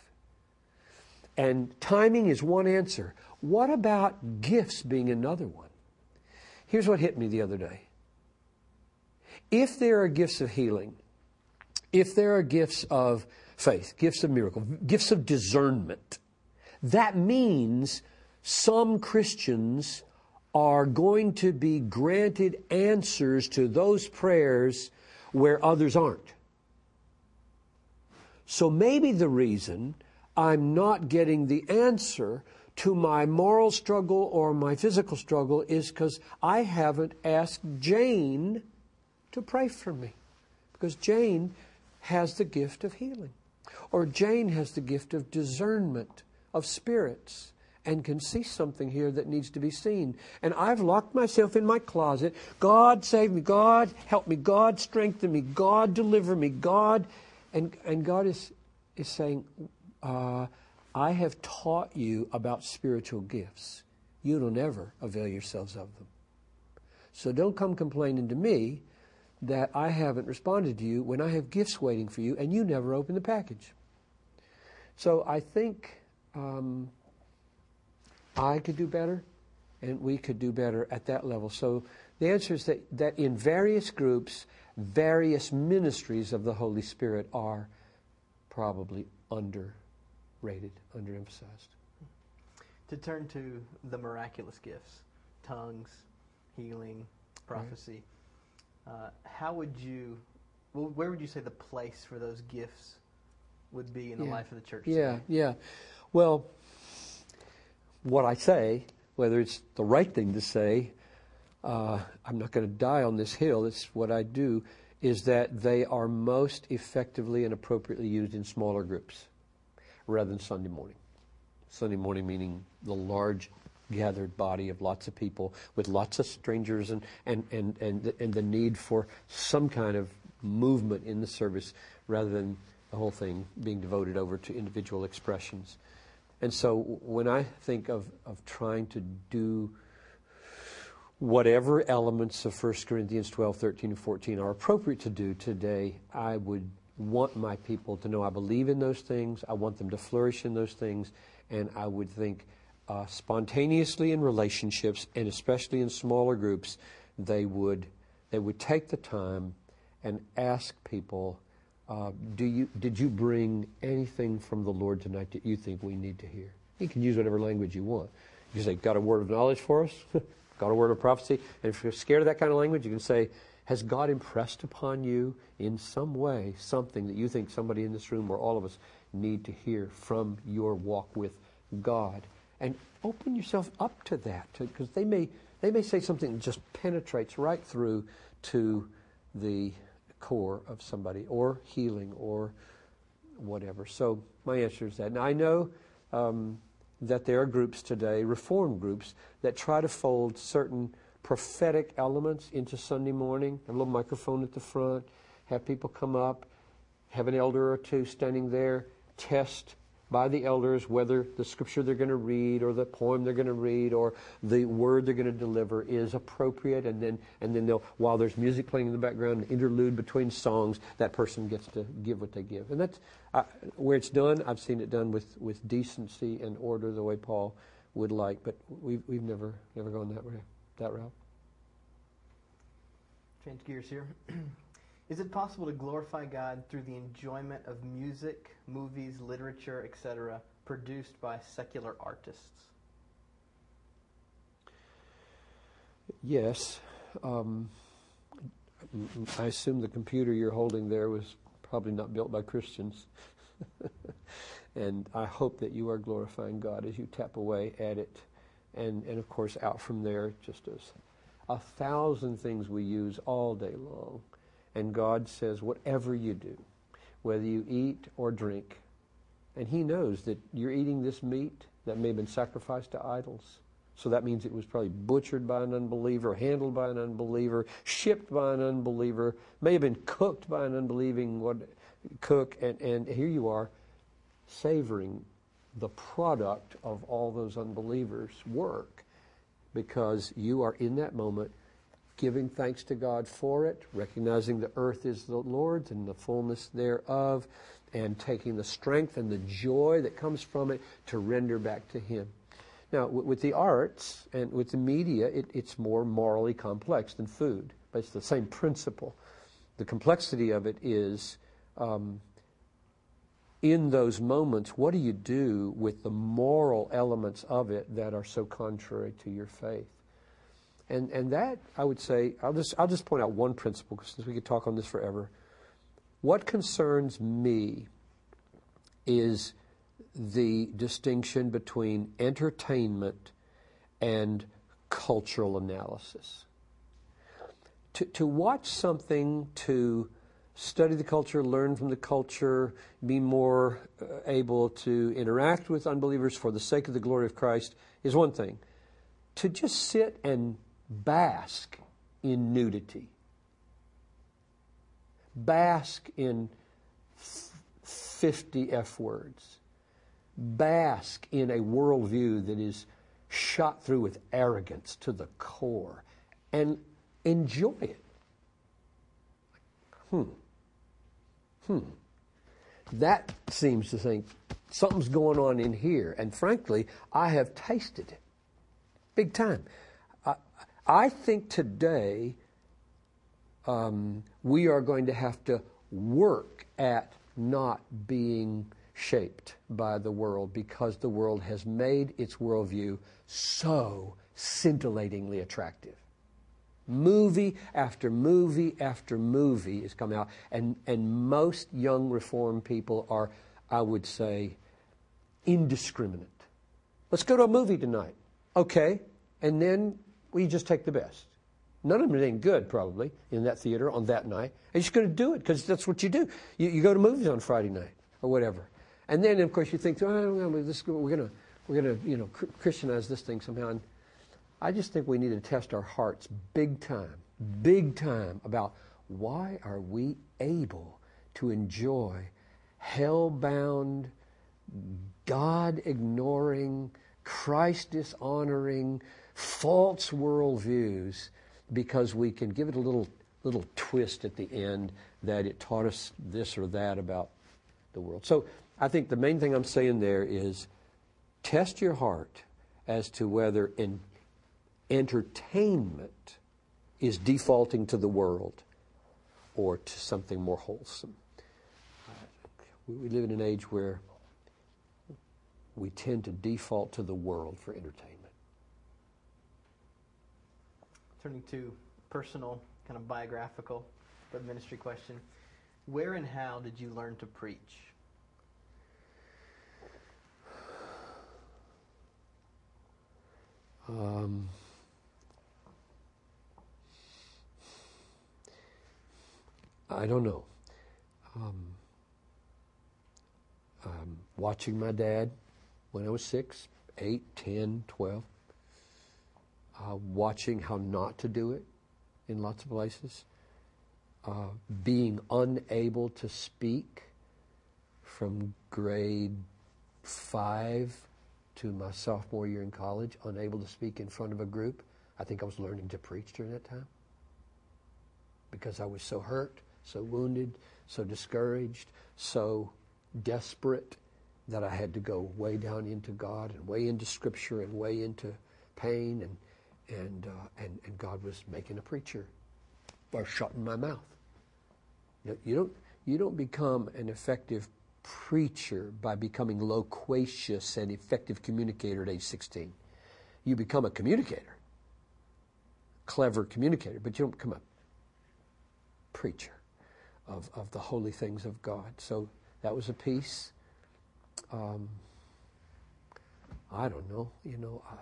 And timing is one answer. What about gifts being another one? Here's what hit me the other day. If there are gifts of healing, if there are gifts of faith, gifts of miracle, gifts of discernment, that means some Christians are going to be granted answers to those prayers where others aren't. So maybe the reason I'm not getting the answer to my moral struggle or my physical struggle is because I haven't asked Jane to pray for me. Because Jane has the gift of healing. Or Jane has the gift of discernment of spirits and can see something here that needs to be seen. And I've locked myself in my closet. God save me. God help me. God strengthen me. God deliver me. God... And, and God is, is saying, uh, I have taught you about spiritual gifts. You don't ever avail yourselves of them. So don't come complaining to me that I haven't responded to you when I have gifts waiting for you and you never open the package. So I think um, I could do better and we could do better at that level. So the answer is that, that in various groups, various ministries of the Holy Spirit are probably underrated, underemphasized. To turn to the miraculous gifts, tongues, healing, prophecy, right. uh, how would you, well, where would you say the place for those gifts would be in the yeah. life of the church Yeah, today? yeah. Well, what I say, whether it's the right thing to say, Uh, I'm not going to die on this hill, it's what I do, is that they are most effectively and appropriately used in smaller groups rather than Sunday morning. Sunday morning meaning the large gathered body of lots of people with lots of strangers and, and, and, and, and the need for some kind of movement in the service rather than the whole thing being devoted over to individual expressions. And so when I think of, of trying to do whatever elements of First Corinthians twelve, thirteen, and fourteen are appropriate to do today, I would want my people to know I believe in those things, I want them to flourish in those things, and I would think uh, spontaneously in relationships, and especially in smaller groups, they would they would take the time and ask people, uh, do you did you bring anything from the Lord tonight that you think we need to hear? You can use whatever language you want. You say, got a word of knowledge for us? Got a word of prophecy? And if you're scared of that kind of language, you can say, has God impressed upon you in some way something that you think somebody in this room or all of us need to hear from your walk with God? And open yourself up to that, because they may they may say something that just penetrates right through to the core of somebody, or healing, or whatever. So my answer is that. Now I know um, that there are groups today, Reformed groups, that try to fold certain prophetic elements into Sunday morning. Have a little microphone at the front, have people come up, have an elder or two standing there, test by the elders whether the scripture they're going to read or the poem they're going to read or the word they're going to deliver is appropriate, and then and then they'll, while there's music playing in the background, an interlude between songs, that person gets to give what they give. And that's uh, where it's done. I've seen it done with, with decency and order, the way Paul would like, but we've we've never never gone that way, that route. Change gears here. Is it possible to glorify God through the enjoyment of music, movies, literature, et cetera, produced by secular artists? Yes. Um, I assume the computer you're holding there was probably not built by Christians. And I hope that you are glorifying God as you tap away at it. And, and of course, out from there, just as a thousand things we use all day long. And God says, whatever you do, whether you eat or drink, and He knows that you're eating this meat that may have been sacrificed to idols. So that means it was probably butchered by an unbeliever, handled by an unbeliever, shipped by an unbeliever, may have been cooked by an unbelieving what, cook, and, and here you are savoring the product of all those unbelievers' work, because you are in that moment giving thanks to God for it, recognizing the earth is the Lord's and the fullness thereof, and taking the strength and the joy that comes from it to render back to Him. Now, w- with the arts and with the media, it, it's more morally complex than food, but it's the same principle. The complexity of it is um, in those moments, what do you do with the moral elements of it that are so contrary to your faith? And and that, I would say, I'll just I'll just point out one principle, since we could talk on this forever. What concerns me is the distinction between entertainment and cultural analysis. To to watch something, to study the culture, learn from the culture, be more uh, able to interact with unbelievers for the sake of the glory of Christ is one thing. To just sit and bask in nudity, bask in fifty F words, bask in a worldview that is shot through with arrogance to the core, and enjoy it. Hmm. Hmm. That seems to think something's going on in here. And frankly, I have tasted it. Big time. I, I think today um, we are going to have to work at not being shaped by the world, because the world has made its worldview so scintillatingly attractive. Movie after movie after movie is coming out, and, and most young Reformed people are, I would say, indiscriminate. Let's go to a movie tonight. Okay, and then we just take the best. None of them ain't good, probably, in that theater on that night. And you're just going to do it, because that's what you do. You, you go to movies on Friday night, or whatever. And then, of course, you think, oh, this, we're going to, we're going to, you know, Christianize this thing somehow. And I just think we need to test our hearts big time, big time, about why are we able to enjoy hell-bound, God-ignoring, Christ-dishonoring, false worldviews, because we can give it a little little twist at the end that it taught us this or that about the world. So I think the main thing I'm saying there is test your heart as to whether in entertainment is defaulting to the world or to something more wholesome. We live in an age where we tend to default to the world for entertainment. Turning to personal, kind of biographical, but ministry question. Where and how did you learn to preach? Um, I don't know. Um, um, watching my dad when I was six, eight, ten, twelve. Uh, watching how not to do it in lots of places. Uh, being unable to speak from grade five to my sophomore year in college, unable to speak in front of a group. I think I was learning to preach during that time, because I was so hurt, so wounded, so discouraged, so desperate that I had to go way down into God and way into Scripture and way into pain, and and uh, and, and God was making a preacher or shutting my mouth. You know, you don't you don't become an effective preacher by becoming loquacious and effective communicator at age sixteen. You become a communicator, clever communicator, but you don't become a preacher of, of the holy things of God. So that was a piece. Um, I don't know, you know, uh,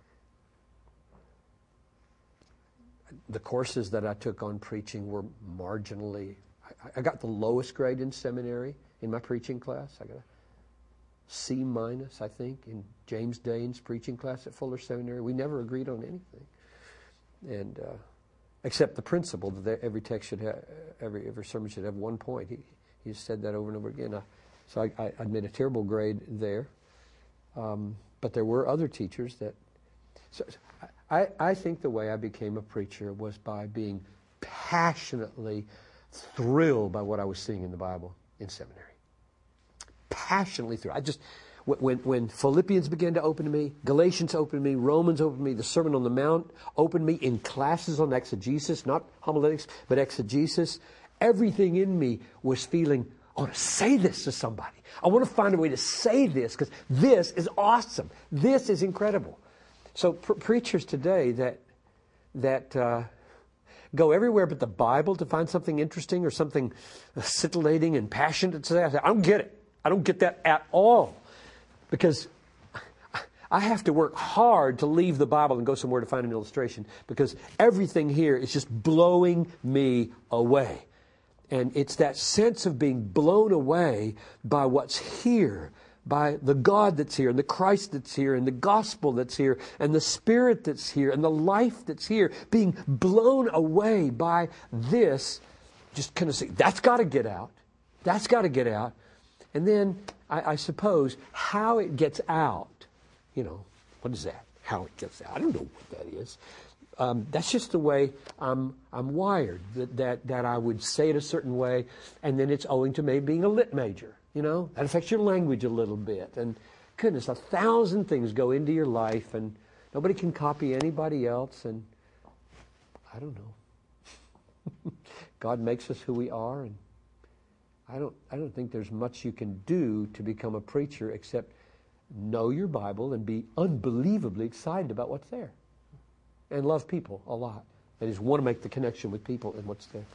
the courses that I took on preaching were marginally, I, I got the lowest grade in seminary in my preaching class. I got a C minus, I think, in James Dane's preaching class at Fuller Seminary. We never agreed on anything, and uh, except the principle that every text should have, every every sermon should have one point. He he said that over and over again. I, so I, I, I made a terrible grade there, um, but there were other teachers that. So I I think the way I became a preacher was by being passionately thrilled by what I was seeing in the Bible in seminary. Passionately thrilled. I just, when, when Philippians began to open to me, Galatians opened to me, Romans opened to me, the Sermon on the Mount opened to me in classes on exegesis, not homiletics, but exegesis, everything in me was feeling, I want to say this to somebody. I want to find a way to say this because this is awesome. This is incredible. So pre- preachers today that that uh, go everywhere but the Bible to find something interesting or something scintillating and passionate to say, I say, I don't get it. I don't get that at all. Because I have to work hard to leave the Bible and go somewhere to find an illustration because everything here is just blowing me away. And it's that sense of being blown away by what's here, by the God that's here, and the Christ that's here, and the gospel that's here, and the Spirit that's here, and the life that's here, being blown away by this, just kind of say, that's got to get out. That's got to get out. And then, I, I suppose, how it gets out, you know, what is that? How it gets out? I don't know what that is. Um, that's just the way I'm I'm wired, that, that that I would say it a certain way, and then it's owing to maybe being a lit major, you know? That affects your language a little bit. And goodness, a thousand things go into your life, and nobody can copy anybody else, and I don't know. God makes us who we are, and I don't I don't think there's much you can do to become a preacher except know your Bible and be unbelievably excited about what's there. And love people a lot. That is, want to make the connection with people and what's there.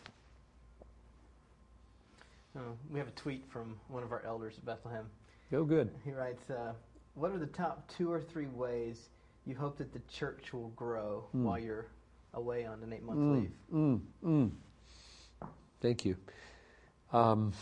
Uh, we have a tweet from one of our elders at Bethlehem. Oh, good. He writes, uh, what are the top two or three ways you hope that the church will grow mm. while you're away on an eight-month mm, leave? Mm, mm. Thank you. Um,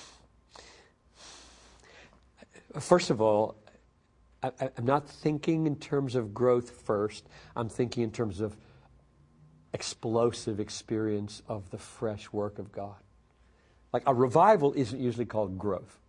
first of all, I, I'm not thinking in terms of growth first. I'm thinking in terms of explosive experience of the fresh work of God. Like a revival isn't usually called growth.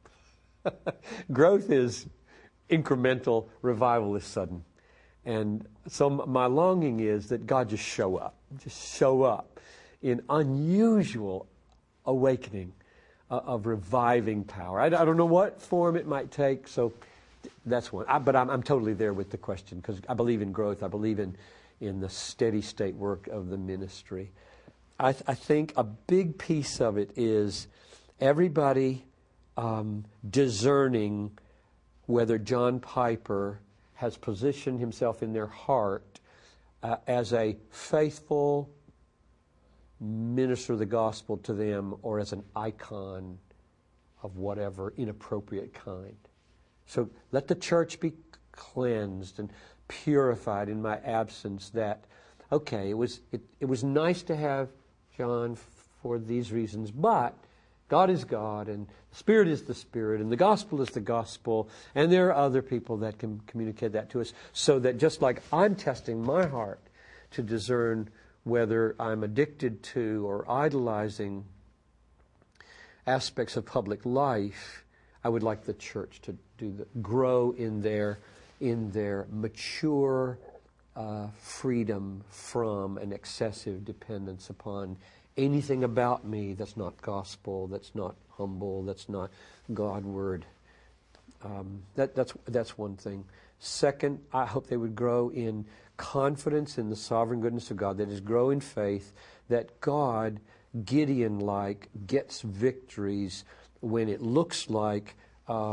Growth is incremental. Revival is sudden. And so my longing is that God just show up. Just show up in unusual awakening uh, of reviving power. I, I don't know what form it might take, so that's one. I, but I'm, I'm totally there with the question because I believe in growth. I believe in, in the steady state work of the ministry. I, th- I think a big piece of it is everybody um, discerning whether John Piper has positioned himself in their heart uh, as a faithful minister of the gospel to them or as an icon of whatever inappropriate kind. So let the church be cleansed and purified in my absence that, okay, it was it, it was nice to have John for these reasons, but God is God and the Spirit is the Spirit and the gospel is the gospel and there are other people that can communicate that to us so that just like I'm testing my heart to discern whether I'm addicted to or idolizing aspects of public life, I would like the church to do the, grow in their in their mature uh, freedom from an excessive dependence upon anything about me that's not gospel, that's not humble, that's not Godward. Um, that, that's that's one thing. Second, I hope they would grow in confidence in the sovereign goodness of God. That is, grow in faith that God, Gideon-like, gets victories when it looks like uh,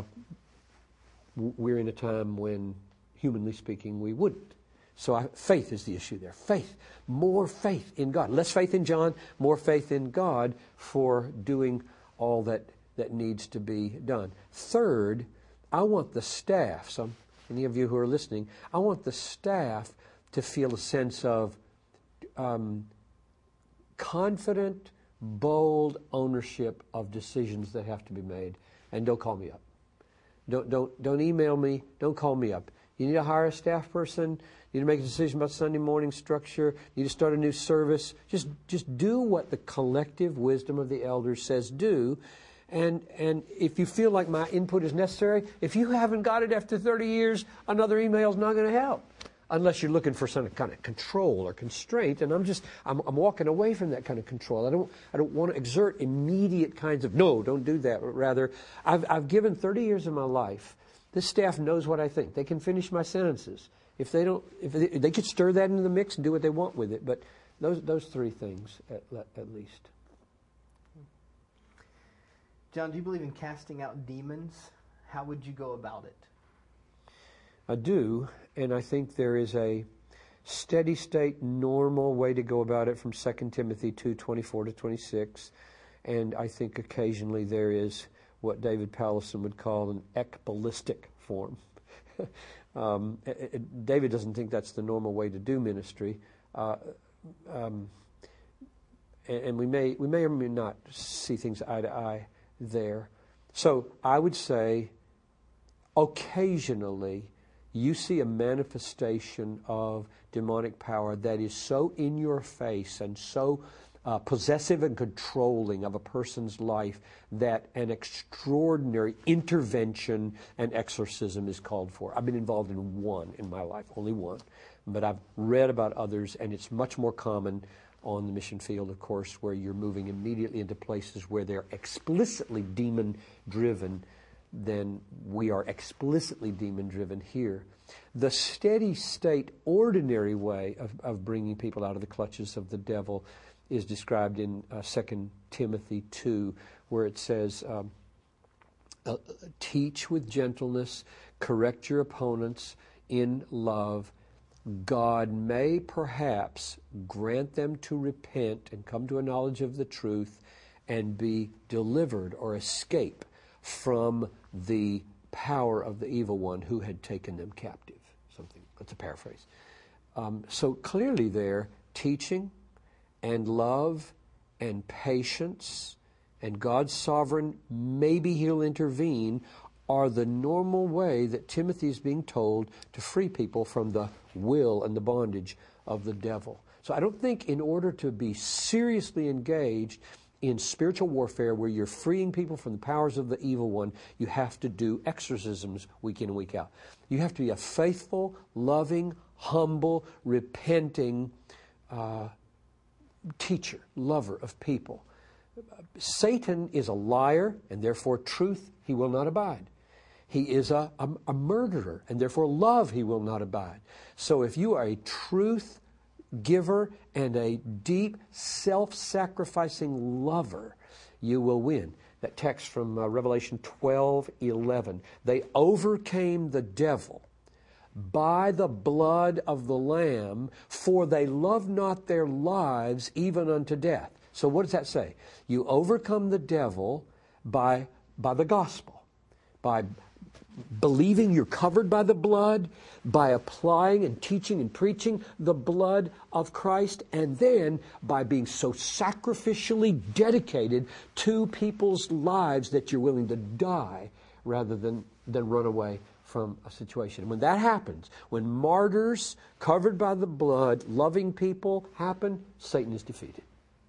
we're in a time when, humanly speaking, we wouldn't. So I, faith is the issue there. Faith. More faith in God. Less faith in John, more faith in God for doing all that, that needs to be done. Third, I want the staff, some any of you who are listening, I want the staff to feel a sense of um, confident, bold ownership of decisions that have to be made. And don't call me up. Don't don't don't email me. Don't call me up. You need to hire a staff person. You need to make a decision about Sunday morning structure. You need to start a new service. Just just do what the collective wisdom of the elders says do. And and if you feel like my input is necessary, if you haven't got it after thirty years, another email is not going to help. Unless you're looking for some kind of control or constraint, and I'm just I'm, I'm walking away from that kind of control. I don't I don't want to exert immediate kinds of no, don't do that. Rather, I've I've given thirty years of my life. This staff knows what I think. They can finish my sentences. If they don't, if they, they could stir that into the mix and do what they want with it. But those those three things at, at least. John, do you believe in casting out demons? How would you go about it? I do, and I think there is a steady state, normal way to go about it from Second Timothy two, twenty-four to twenty-six. And I think occasionally there is what David Powlison would call an ekballistic form. um, it, it, David doesn't think that's the normal way to do ministry. Uh, um, and, and we may we may or may not see things eye to eye there. So I would say occasionally you see a manifestation of demonic power that is so in your face and so uh, possessive and controlling of a person's life that an extraordinary intervention and exorcism is called for. I've been involved in one in my life, only one, but I've read about others, and it's much more common on the mission field, of course, where you're moving immediately into places where they're explicitly demon-driven than we are explicitly demon-driven here. The steady state, ordinary way of, of bringing people out of the clutches of the devil is described in uh, Second Timothy two, where it says, um, uh, teach with gentleness, correct your opponents in love. God may perhaps grant them to repent and come to a knowledge of the truth and be delivered or escape from the power of the evil one who had taken them captive. Something, that's a paraphrase. Um, so clearly there, teaching and love and patience and God's sovereign, maybe He'll intervene, are the normal way that Timothy is being told to free people from the will and the bondage of the devil. So I don't think in order to be seriously engaged in spiritual warfare where you're freeing people from the powers of the evil one, you have to do exorcisms week in and week out. You have to be a faithful, loving, humble, repenting uh, teacher, lover of people. Satan is a liar, and therefore truth he will not abide. He is a, a, a murderer, and therefore love he will not abide. So if you are a truth giver and a deep, self-sacrificing lover, you will win. That text from uh, Revelation twelve eleven. They overcame the devil by the blood of the Lamb, for they loved not their lives even unto death. So what does that say? You overcome the devil by, by the gospel, by believing you're covered by the blood, by applying and teaching and preaching the blood of Christ, and then by being so sacrificially dedicated to people's lives that you're willing to die rather than, than run away from a situation. When that happens, when martyrs covered by the blood, loving people happen, Satan is defeated.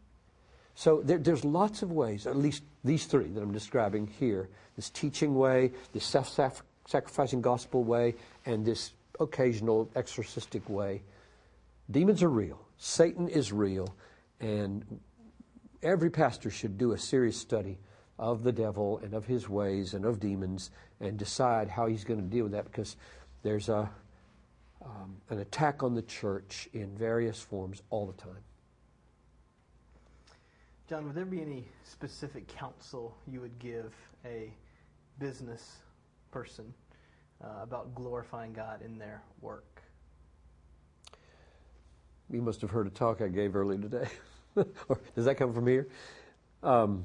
So there, there's lots of ways, at least these three that I'm describing here, this teaching way, this self-sacrificing gospel way, and this occasional exorcistic way. Demons are real. Satan is real. And every pastor should do a serious study of the devil and of his ways and of demons and decide how he's going to deal with that, because there's a um, an attack on the church in various forms all the time. John, would there be any specific counsel you would give a business person uh, about glorifying God in their work? You must have heard a talk I gave earlier today. Or does that come from here? Um,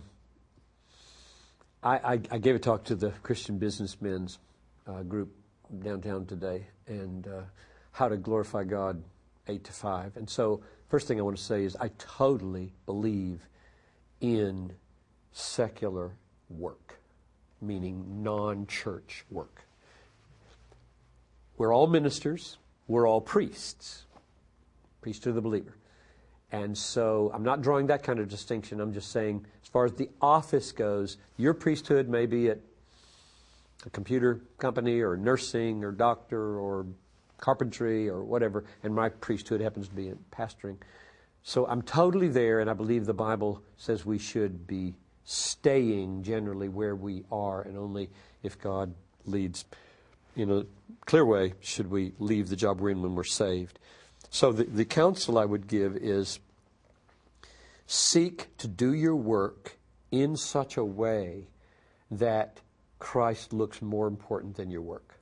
I, I, I gave a talk to the Christian businessmen's uh, group downtown today, and uh, how to glorify God eight to five. And so first thing I want to say is I totally believe in secular work, meaning non-church work. We're all ministers. We're all priests. Priest of the believer. And so I'm not drawing that kind of distinction. I'm just saying, as far as the office goes, your priesthood may be at a computer company or nursing or doctor or carpentry or whatever, and my priesthood happens to be in pastoring. So I'm totally there, and I believe the Bible says we should be staying generally where we are, and only if God leads in a clear way should we leave the job we're in when we're saved. So the, the counsel I would give is seek to do your work in such a way that Christ looks more important than your work.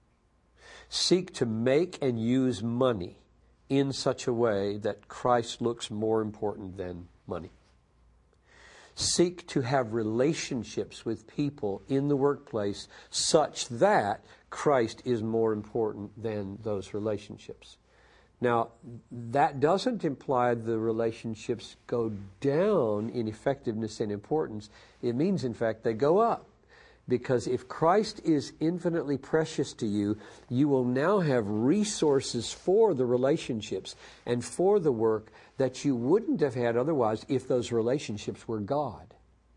Seek to make and use money in such a way that Christ looks more important than money. Seek to have relationships with people in the workplace such that Christ is more important than those relationships. Now, that doesn't imply the relationships go down in effectiveness and importance. It means, in fact, they go up. Because if Christ is infinitely precious to you, you will now have resources for the relationships and for the work that you wouldn't have had otherwise if those relationships were God.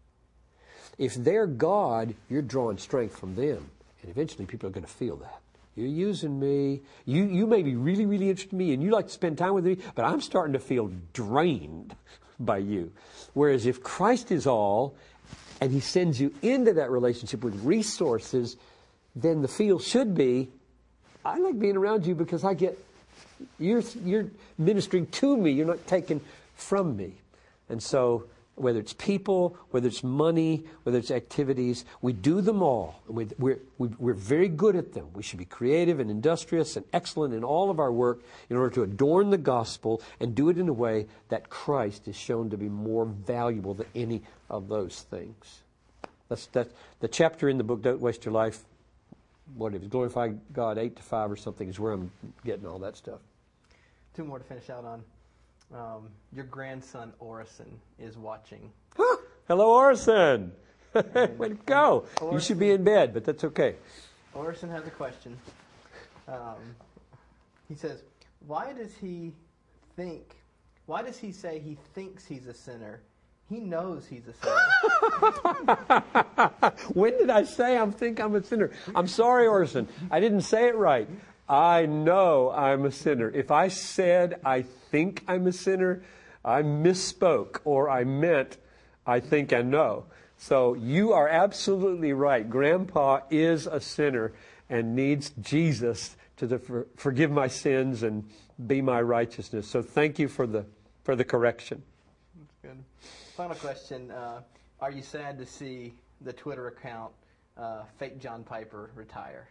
If they're God, you're drawing strength from them. And eventually people are going to feel that. You're using me. You, you may be really, really interested in me and you like to spend time with me, but I'm starting to feel drained by you. Whereas if Christ is all, and He sends you into that relationship with resources, then the feel should be, I like being around you because I get, you're, you're ministering to me. You're not taken from me. And so whether it's people, whether it's money, whether it's activities, we do them all. We're, we're, we're very good at them. We should be creative and industrious and excellent in all of our work in order to adorn the gospel and do it in a way that Christ is shown to be more valuable than any of those things. That's, that's the chapter in the book, Don't Waste Your Life, what if it's Glorify God eight to five or something is where I'm getting all that stuff. Two more to finish out on. Um, your grandson, Orison, is watching. Hello, Orison. Way to go. Orison, you should be in bed, but that's okay. Orison has a question. Um, he says, why does he think, why does he say he thinks he's a sinner? He knows he's a sinner. When did I say I think I'm a sinner? I'm sorry, Orison. I didn't say it right. I know I'm a sinner. If I said I think I'm a sinner, I misspoke, or I meant I think I know. So you are absolutely right. Grandpa is a sinner and needs Jesus to the, for, forgive my sins and be my righteousness. So thank you for the for the correction. That's good. Final question. Uh, are you sad to see the Twitter account uh, Fake John Piper retire?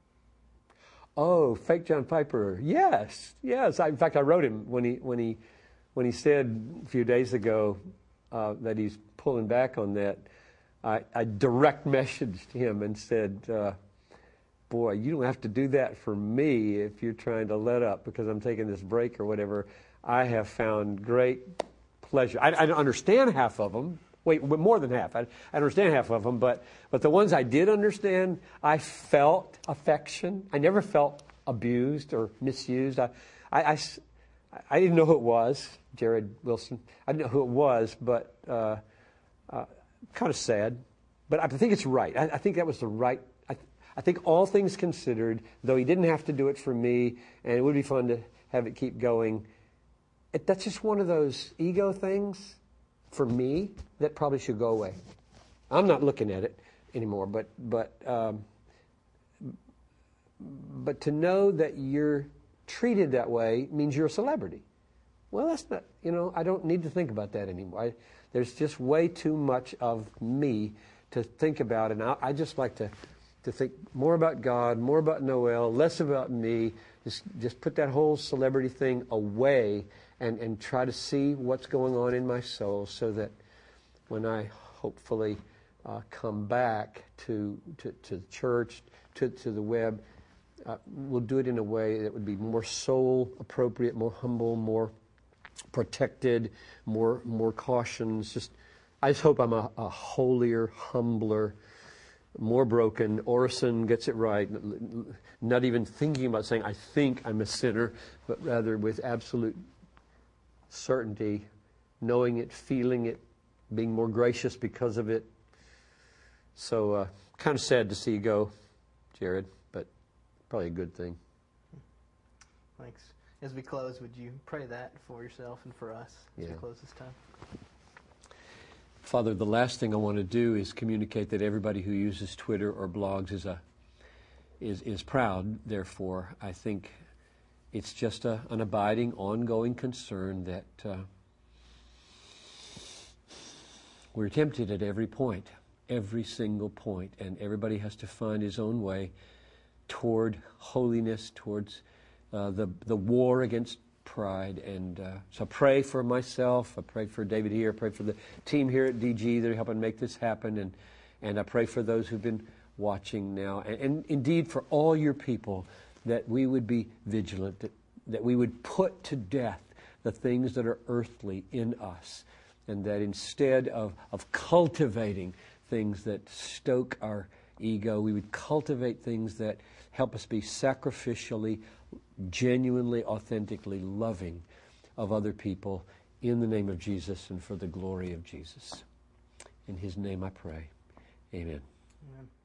Oh, Fake John Piper. Yes, yes. I, in fact, I wrote him when he when he when he said a few days ago uh, that he's pulling back on that. I, I direct messaged him and said, uh, "Boy, you don't have to do that for me if you're trying to let up because I'm taking this break or whatever. I have found great pleasure. I, I don't understand half of them." Wait, more than half. I, I understand half of them, but but the ones I did understand, I felt affection. I never felt abused or misused. I, I, I, I didn't know who it was, Jared Wilson. I didn't know who it was, but uh, uh, kind of sad. But I think it's right. I, I think that was the right. I, I think all things considered, though he didn't have to do it for me, and it would be fun to have it keep going. It, that's just one of those ego things. For me, that probably should go away. I'm not looking at it anymore, but but um, but to know that you're treated that way means you're a celebrity. Well, that's not, you know, I don't need to think about that anymore. I, there's just way too much of me to think about, and I, I just like to to think more about God, more about Noel, less about me. Just just put that whole celebrity thing away. And, and try to see what's going on in my soul so that when I hopefully uh, come back to, to, to the church, to, to the web, uh, we'll do it in a way that would be more soul appropriate, more humble, more protected, more more cautions. Just, I just hope I'm a, a holier, humbler, more broken. Orison gets it right. Not even thinking about saying, I think I'm a sinner, but rather with absolute certainty, knowing it, feeling it, being more gracious because of it. So uh, kind of sad to see you go, Jared, but probably a good thing. Thanks. As we close, would you pray that for yourself and for us as Yeah. we close this time? Father, the last thing I want to do is communicate that everybody who uses Twitter or blogs is a is is proud. Therefore, I think it's just a, an abiding, ongoing concern that uh, we're tempted at every point every single point, and everybody has to find his own way toward holiness, towards uh, the the war against pride. And uh, so I pray for myself, I pray for David here, I pray for the team here at D G that are helping make this happen, and, and I pray for those who've been watching now, and, and indeed for all your people, that we would be vigilant, that, that we would put to death the things that are earthly in us, and that instead of, of cultivating things that stoke our ego, we would cultivate things that help us be sacrificially, genuinely, authentically loving of other people in the name of Jesus and for the glory of Jesus. In his name I pray. Amen. Amen.